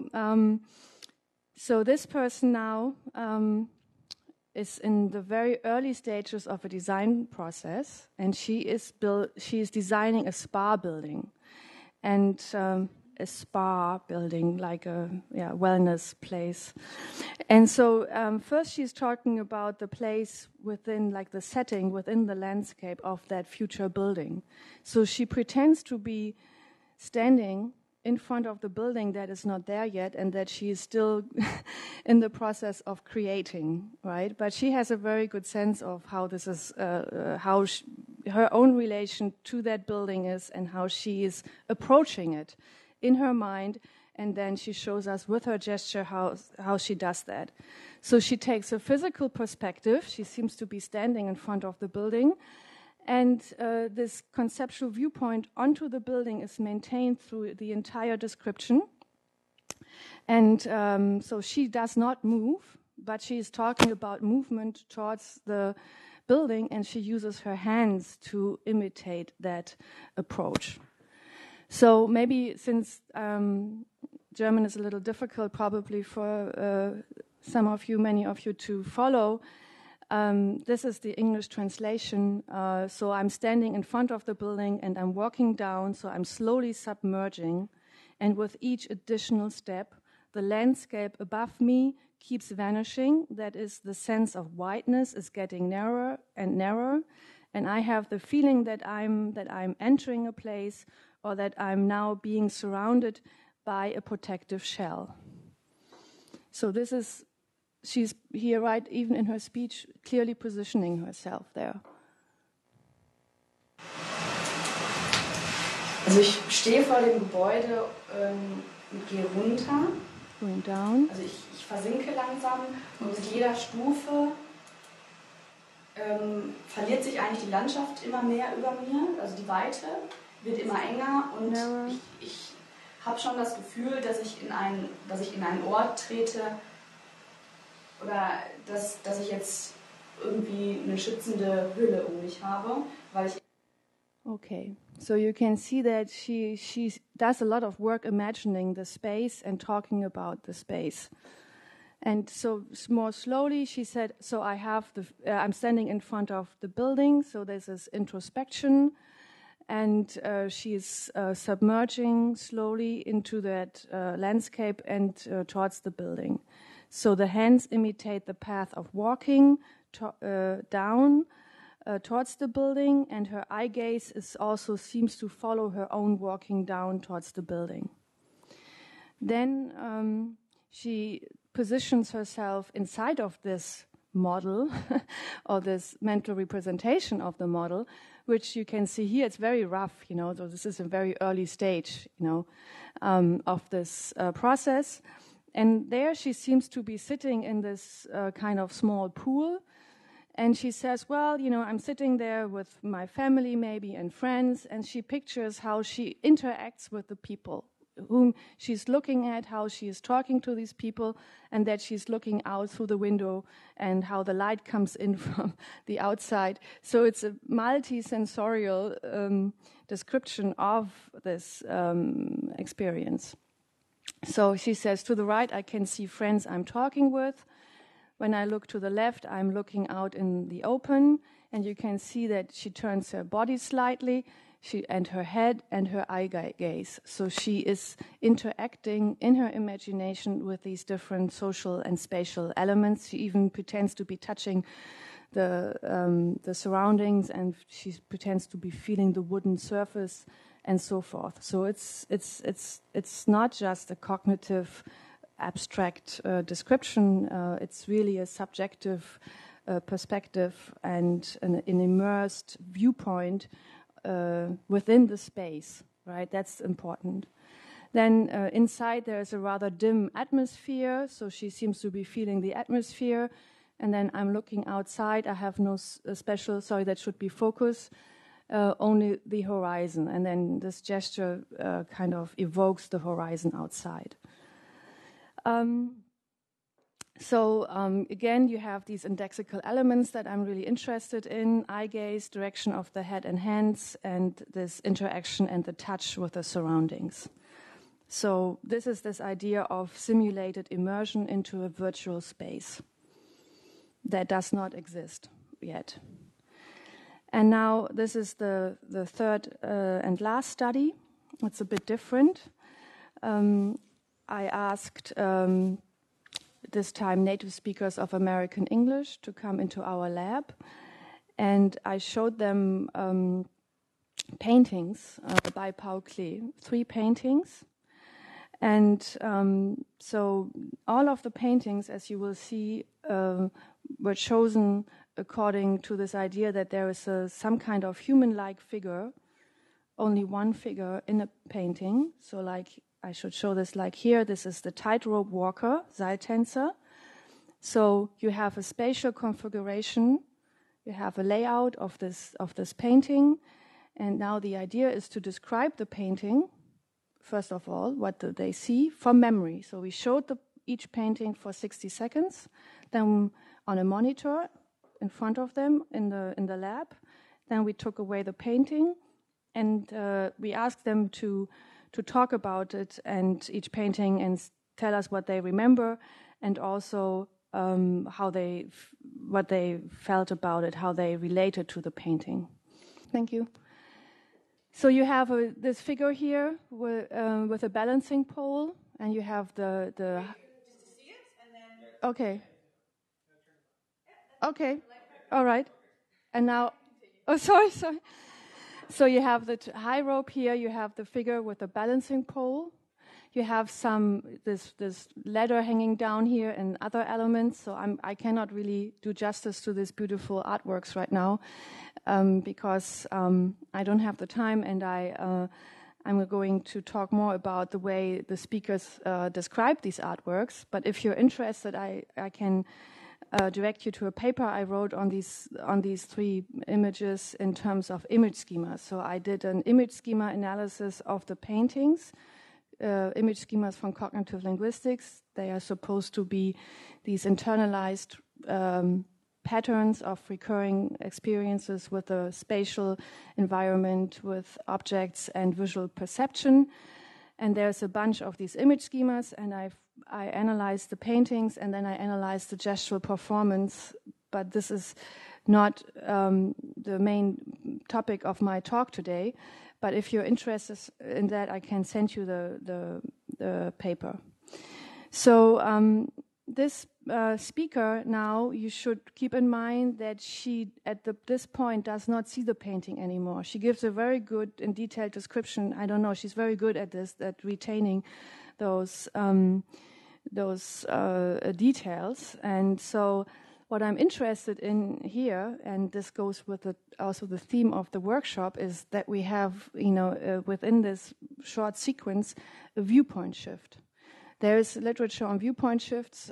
so this person now is in the very early stages of a design process, and she is designing a spa building, and a spa building, like a wellness place. And so first she's talking about the place within, like the setting within the landscape of that future building. So she pretends to be standing in front of the building that is not there yet, and that she is still in the process of creating, right? But she has a very good sense of how this is, how her own relation to that building is, and how she is approaching it in her mind, And then she shows us with her gesture how she does that. So she takes a physical perspective. She seems to be standing in front of the building. And this conceptual viewpoint onto the building is maintained through the entire description. And so she does not move, but she is talking about movement towards the building, and she uses her hands to imitate that approach. So maybe since German is a little difficult probably for some of you, many of you to follow, this is the English translation. So I'm standing in front of the building and I'm walking down, so I'm slowly submerging. And with each additional step, the landscape above me keeps vanishing. That is, the sense of wideness is getting narrower and narrower. And I have the feeling that I'm entering a place, or that I'm now being surrounded by a protective shell. So this is, she's here, right, even in her speech, clearly positioning herself there.
Also ich stehe vor dem Gebäude und gehe runter.
Going down.
Also ich versinke langsam und mit jeder Stufe verliert sich eigentlich die Landschaft immer mehr über mir, also die Weite wird immer enger und ich habe schon das Gefühl, dass ich in einen Ort trete oder dass ich jetzt irgendwie eine schützende Hülle um mich habe, weil ich...
Okay, so you can see that she does a lot of work imagining the space and talking about the space. And so more slowly she said, so I'm standing in front of the building, so there's this introspection, and she's submerging slowly into that landscape and towards the building. So the hands imitate the path of walking down towards the building, and her eye gaze also seems to follow her own walking down towards the building. Then she positions herself inside of this model or this mental representation of the model, which you can see here. It's very rough, so this is a very early stage, of this process. And there she seems to be sitting in this kind of small pool. And she says, well, I'm sitting there with my family maybe and friends, and she pictures how she interacts with the people whom she's looking at, how she is talking to these people, and that she's looking out through the window and how the light comes in from the outside. So it's a multi-sensorial description of this experience. So she says, to the right, I can see friends I'm talking with. When I look to the left, I'm looking out in the open, and you can see that she turns her body slightly, and her head and her eye gaze. So she is interacting in her imagination with these different social and spatial elements. She even pretends to be touching the surroundings, and she pretends to be feeling the wooden surface, and so forth. So it's not just a cognitive, abstract description. It's really a subjective perspective and an immersed viewpoint within the space, right? That's important. Then inside there is a rather dim atmosphere, so she seems to be feeling the atmosphere. And then I'm looking outside. I have no special, sorry, that should be focus, only the horizon. And then this gesture kind of evokes the horizon outside. So again, you have these indexical elements that I'm really interested in: eye gaze, direction of the head and hands, and this interaction and the touch with the surroundings. So this is this idea of simulated immersion into a virtual space that does not exist yet. And now this is the third and last study. It's a bit different. I asked this time native speakers of American English to come into our lab, and I showed them paintings by Paul Klee, 3 paintings. And so all of the paintings, as you will see, were chosen according to this idea that there is some kind of human-like figure, only one figure in a painting. So like I should show this like here. This is the tightrope walker, Seiltänzer. So you have a spatial configuration, you have a layout of this painting, and now the idea is to describe the painting. First of all, what do they see from memory? So we showed each painting for 60 seconds, then on a monitor in front of them in the lab. Then we took away the painting, and we asked them to talk about it and each painting and tell us what they remember, and also what they felt about it, how they related to the painting. Thank you. So you have this figure here with a balancing pole, and you have the.
Just to see it, and then.
Okay. Okay. All right. And now, oh, sorry. So you have the high rope here. You have the figure with the balancing pole. You have this ladder hanging down here and other elements. So I cannot really do justice to these beautiful artworks right now because I don't have the time, and I'm going to talk more about the way the speakers describe these artworks. But if you're interested, I can direct you to a paper I wrote on these three images in terms of image schemas. So I did an image schema analysis of the paintings. Image schemas from cognitive linguistics. They are supposed to be these internalized patterns of recurring experiences with a spatial environment, with objects and visual perception. And there's a bunch of these image schemas, and I analyzed the paintings, and then I analyzed the gestural performance. But this is not the main topic of my talk today. But if you're interested in that, I can send you the paper. So this speaker now, you should keep in mind that she, at this point, does not see the painting anymore. She gives a very good and detailed description. I don't know, she's very good at this, at retaining those details. And so what I'm interested in here, and this goes with also the theme of the workshop, is that we have, within this short sequence, a viewpoint shift. There is literature on viewpoint shifts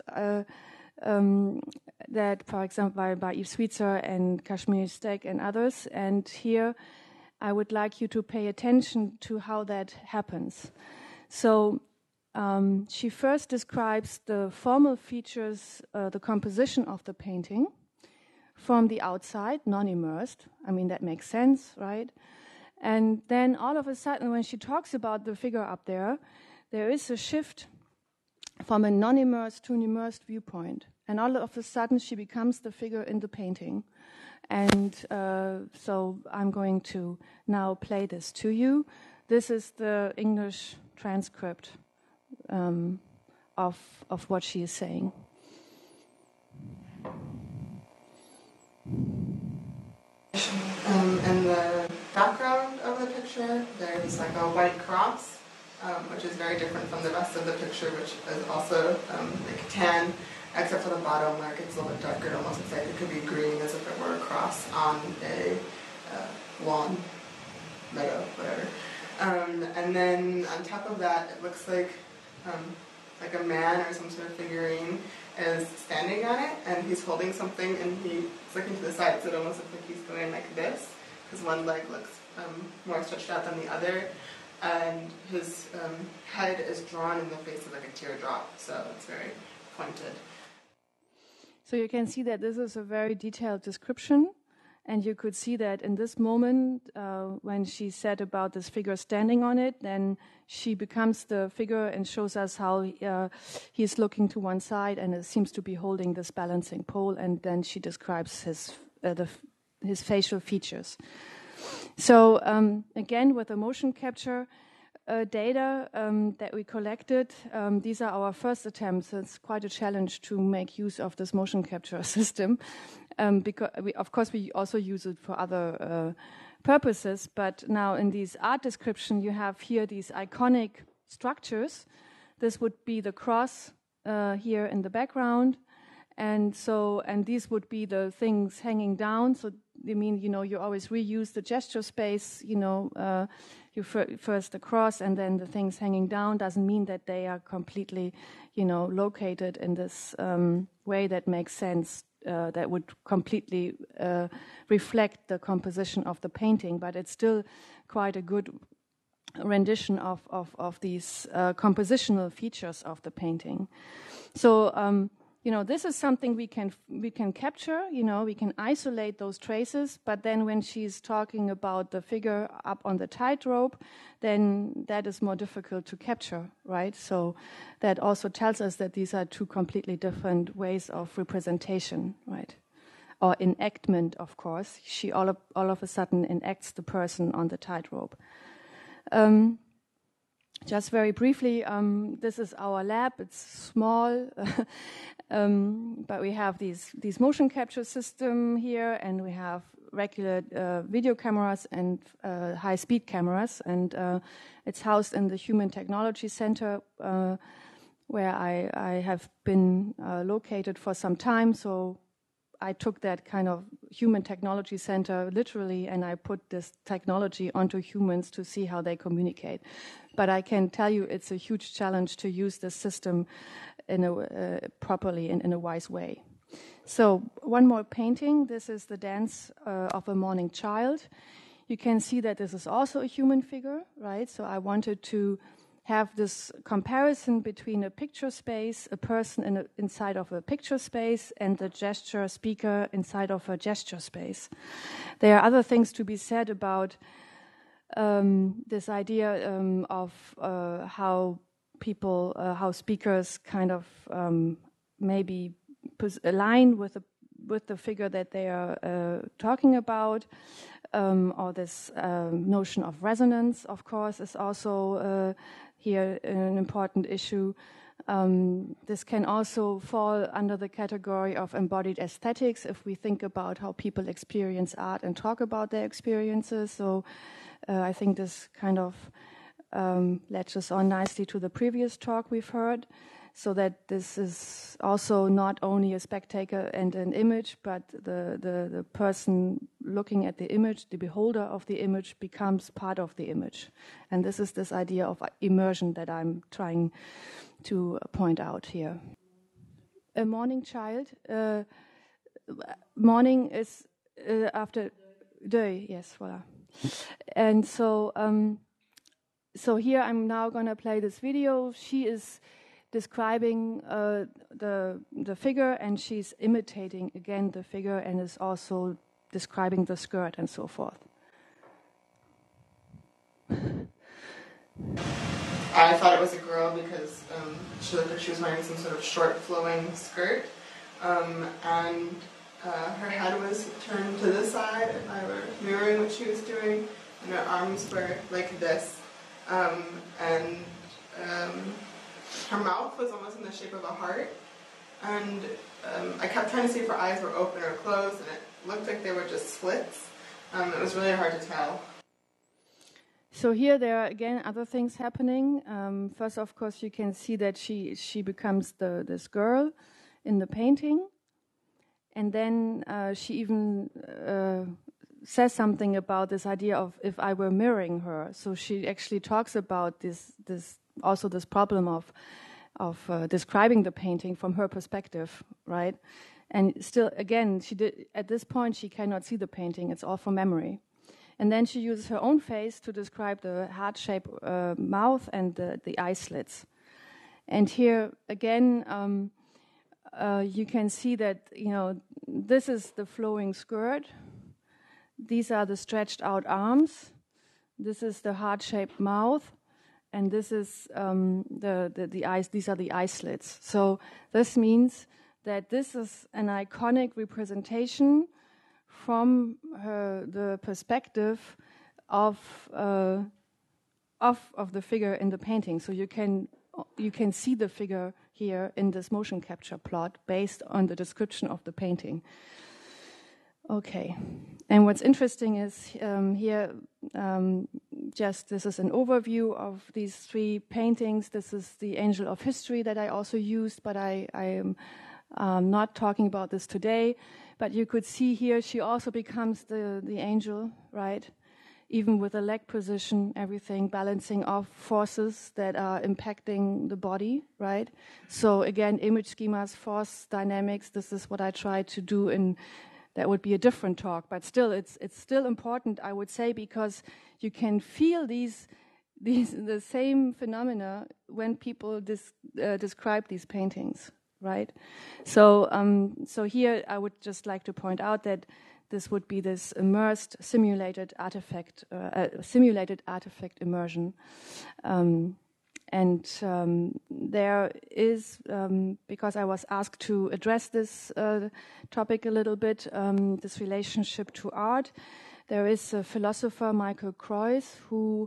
that, for example, by Yves Sweetser and Kashmir Stek and others. And here, I would like you to pay attention to how that happens. So she first describes the formal features, the composition of the painting from the outside, non-immersed. I mean, that makes sense, right? And then all of a sudden, when she talks about the figure up there is a shift from a non-immersed to an immersed viewpoint. And all of a sudden, she becomes the figure in the painting. And so I'm going to now play this to you. This is the English transcript of what she is saying.
In the background of the picture, there's like a white cross, which is very different from the rest of the picture, which is also like tan, except for the bottom where it gets a little bit darker. It almost looks like it could be green, as if it were a cross on a lawn, meadow, whatever. And then on top of that, it looks like a man or some sort of figurine is standing on it, and he's holding something, and he's looking to the side, so it almost looks like he's going like this, because one leg looks more stretched out than the other, and his head is drawn in the face of like a teardrop, so it's very pointed.
So you can see that this is a very detailed description, and you could see that in this moment, when she said about this figure standing on it, then she becomes the figure and shows us how he's looking to one side and it seems to be holding this balancing pole, and then she describes his facial features. So again, with the motion capture data that we collected, these are our first attempts. It's quite a challenge to make use of this motion capture system, because we also use it for other purposes. But now in these art description, you have here these iconic structures. This would be the cross here in the background, and these would be the things hanging down. So I mean, you always reuse the gesture space, you first across and then the things hanging down doesn't mean that they are completely, located in this way that makes sense, that would completely reflect the composition of the painting, but it's still quite a good rendition of these compositional features of the painting. So, this is something we can capture, we can isolate those traces, but then when she's talking about the figure up on the tightrope, then that is more difficult to capture, right? So that also tells us that these are two completely different ways of representation, right? Or enactment, of course. She all of a sudden enacts the person on the tightrope. Just very briefly, this is our lab. It's small, but we have these motion capture system here, and we have regular video cameras and high-speed cameras, and it's housed in the Human Technology Center, where I have been located for some time. So I took that kind of Human Technology Center literally, and I put this technology onto humans to see how they communicate. But I can tell you it's a huge challenge to use this system in properly and in a wise way. So one more painting. This is the dance of a mourning child. You can see that this is also a human figure, right? So I wanted to have this comparison between a picture space, a person inside of a picture space, and the gesture speaker inside of a gesture space. There are other things to be said about this idea of how people, how speakers kind of maybe align with the figure that they are talking about, or this notion of resonance, of course, is also here an important issue. This can also fall under the category of embodied aesthetics if we think about how people experience art and talk about their experiences. So I think this kind of latches on nicely to the previous talk we've heard, so that this is also not only a spectator and an image, but the person looking at the image, the beholder of the image, becomes part of the image. And this is this idea of immersion that I'm trying to point out here. A mourning child. Mourning is after deuil, yes, voilà. And so, so here I'm now going to play this video. She is describing the figure, and she's imitating again the figure, and is also describing the skirt and so forth.
I thought it was a girl because she looked like she was wearing some sort of short flowing skirt, and her head was turned to the side if I were mirroring what she was doing, and her arms were like this, and her mouth was almost in the shape of a heart, and I kept trying to see if her eyes were open or closed, and it looked like they were just slits. It was really hard to tell.
So here there are again other things happening. First, of course, you can see that she becomes this girl in the painting, and then she even says something about this idea of if I were mirroring her. So she actually talks about this problem of describing the painting from her perspective, right? And still, again, at this point she cannot see the painting; it's all from memory. And then she uses her own face to describe the heart-shaped mouth and the eye slits. And here again, you can see that this is the flowing skirt. These are the stretched out arms. This is the heart-shaped mouth. And this is the eyes. These are the eye slits. So this means that this is an iconic representation from the perspective of the figure in the painting. So you can see the figure here in this motion capture plot based on the description of the painting. Okay, and what's interesting is here, this is an overview of these three paintings. This is the Angel of History that I also used, but I Not talking about this today, but you could see here she also becomes the angel, right? Even with the leg position, everything balancing off forces that are impacting the body, right? So again, image schemas, force dynamics, this is what I try to do in, that would be a different talk, but still, it's still important, I would say, because you can feel the same phenomena when people describe these paintings, right? So here I would just like to point out that this would be this immersed, simulated artifact immersion. There is, because I was asked to address this topic a little bit, this relationship to art, there is a philosopher, Michael Kreuz, who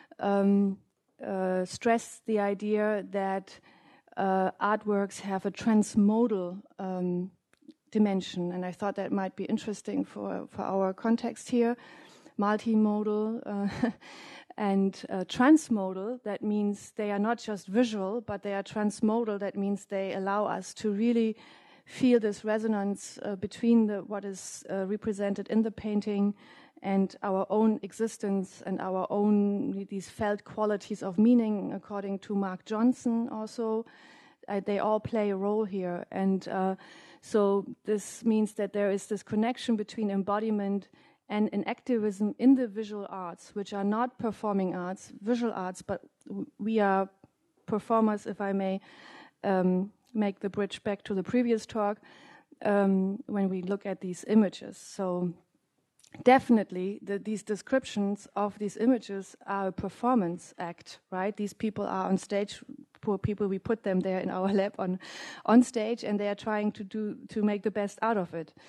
stressed the idea that artworks have a transmodal dimension, and I thought that might be interesting for our context here. Multimodal and transmodal, that means they are not just visual, but they are transmodal. That means they allow us to really feel this resonance between what is represented in the painting and our own existence and our own, these felt qualities of meaning, according to Mark Johnson also. They all play a role here. And so this means that there is this connection between embodiment and an activism in the visual arts, which are not performing arts, visual arts, but we are performers, if I may make the bridge back to the previous talk, when we look at these images. So definitely these descriptions of these images are a performance act, right? These people are on stage, poor people, we put them there in our lab on stage, and they are trying to make the best out of it.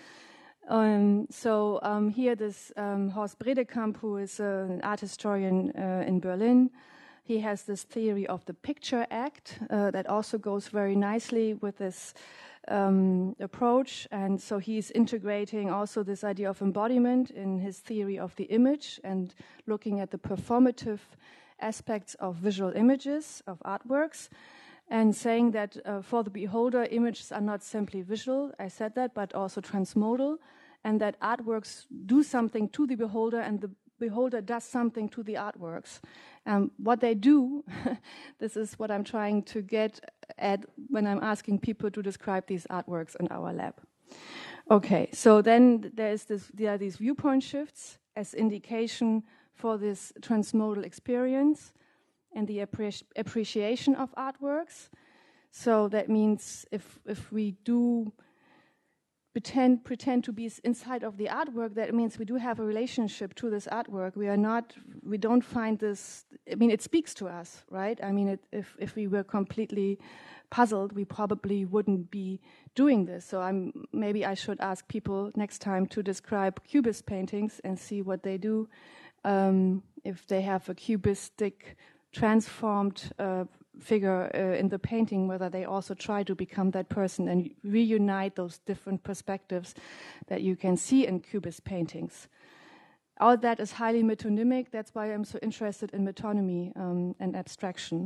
Here this Horst Bredekamp, who is an art historian in Berlin, he has this theory of the picture act that also goes very nicely with this approach, and so he's integrating also this idea of embodiment in his theory of the image and looking at the performative aspects of visual images, of artworks, and saying that for the beholder, images are not simply visual, I said that, but also transmodal, and that artworks do something to the beholder and the beholder does something to the artworks. What they do, this is what I'm trying to get at when I'm asking people to describe these artworks in our lab. Okay, so then there are these viewpoint shifts as indication for this transmodal experience and the appreciation of artworks. So that means if we do pretend to be inside of the artwork, that means we do have a relationship to this artwork. We don't find this, I mean, it speaks to us, right? I mean, if we were completely puzzled, we probably wouldn't be doing this. So maybe I should ask people next time to describe Cubist paintings and see what they do. If they have a cubistic transformed figure in the painting, whether they also try to become that person and reunite those different perspectives that you can see in Cubist paintings. All that is highly metonymic. That's why I'm so interested in metonymy and abstraction.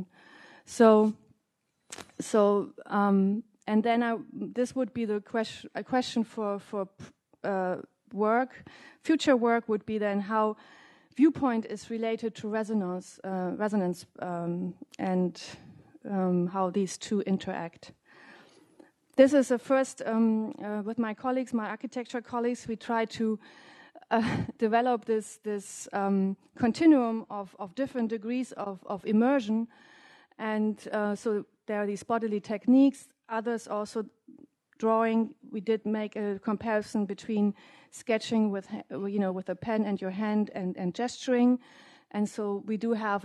And then this would be a question for work. Future work would be then how viewpoint is related to resonance, and how these two interact. This is a first, with my colleagues, my architecture colleagues, we try to develop this continuum of different degrees of immersion. And so there are these bodily techniques, others also drawing. We did make a comparison between sketching with a pen and your hand and gesturing, and so we do have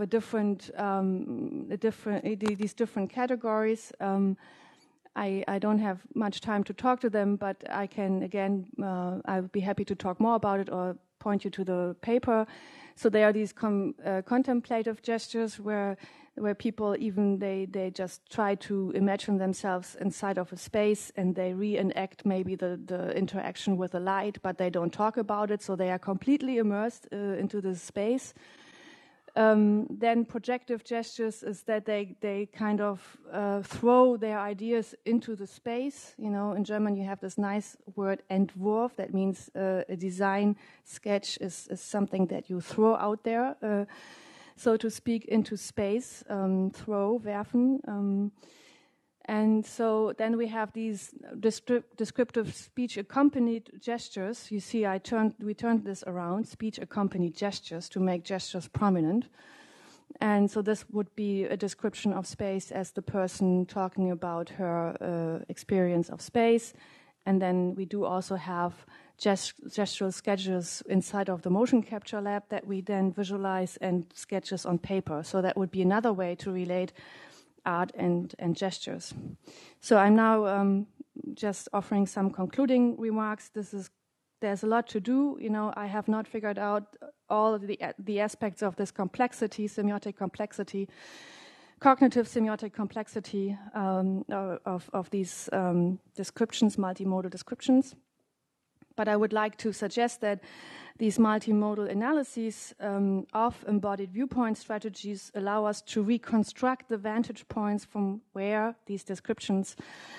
these different categories. I don't have much time to talk to them, but I can again. I would be happy to talk more about it or point you to the paper. So there are these contemplative gestures where people even they just try to imagine themselves inside of a space and they reenact maybe the interaction with the light, but they don't talk about it, so they are completely immersed into the space. Then projective gestures is that they kind of throw their ideas into the space. You know, in German you have this nice word Entwurf. That means a design sketch is something that you throw out there, so to speak, into space, werfen. And so then we have these descriptive speech-accompanied gestures. You see, we turned this around, speech-accompanied gestures, to make gestures prominent. And so this would be a description of space as the person talking about her experience of space. And then we do also have gestural sketches inside of the motion capture lab that we then visualize, and sketches on paper. So that would be another way to relate art and gestures. So I'm now just offering some concluding remarks. There's a lot to do. You know, I have not figured out all of the aspects of this complexity, semiotic complexity, cognitive semiotic complexity of these descriptions, multimodal descriptions. But I would like to suggest that these multimodal analyses of embodied viewpoint strategies allow us to reconstruct the vantage points from where these descriptions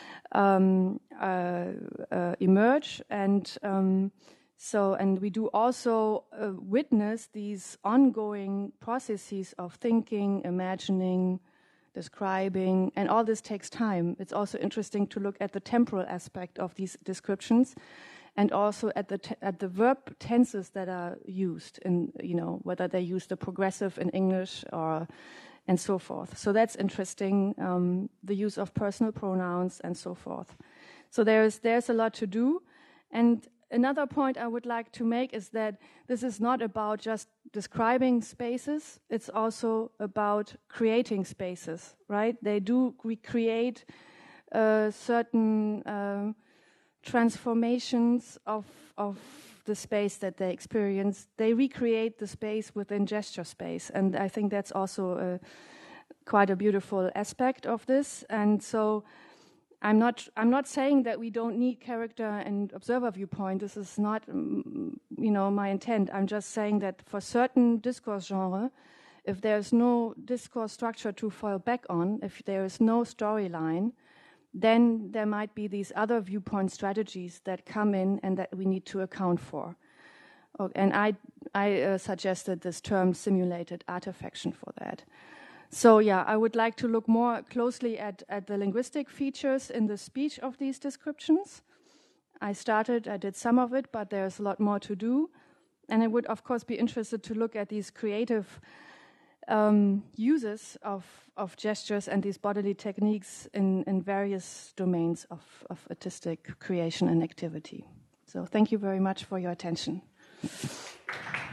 emerge. And we do also witness these ongoing processes of thinking, imagining, describing, and all this takes time. It's also interesting to look at the temporal aspect of these descriptions, and also at the verb tenses that are used, in, you know, whether they use the progressive in English or and so forth. So that's interesting, the use of personal pronouns and so forth. So there's a lot to do. And another point I would like to make is that this is not about just describing spaces, it's also about creating spaces, right? They do recreate certain transformations of the space that they experience. They recreate the space within gesture space, and I think that's also quite a beautiful aspect of this. And so I'm not saying that we don't need character and observer viewpoint. This is not my intent. I'm just saying that for certain discourse genre, if there's no discourse structure to fall back on, if there is no storyline, then there might be these other viewpoint strategies that come in and that we need to account for. And I suggested this term simulated artifaction for that. So yeah, I would like to look more closely at the linguistic features in the speech of these descriptions. I did some of it, but there's a lot more to do. And I would, of course, be interested to look at these creative uses of gestures and these bodily techniques in various domains of artistic creation and activity. So thank you very much for your attention.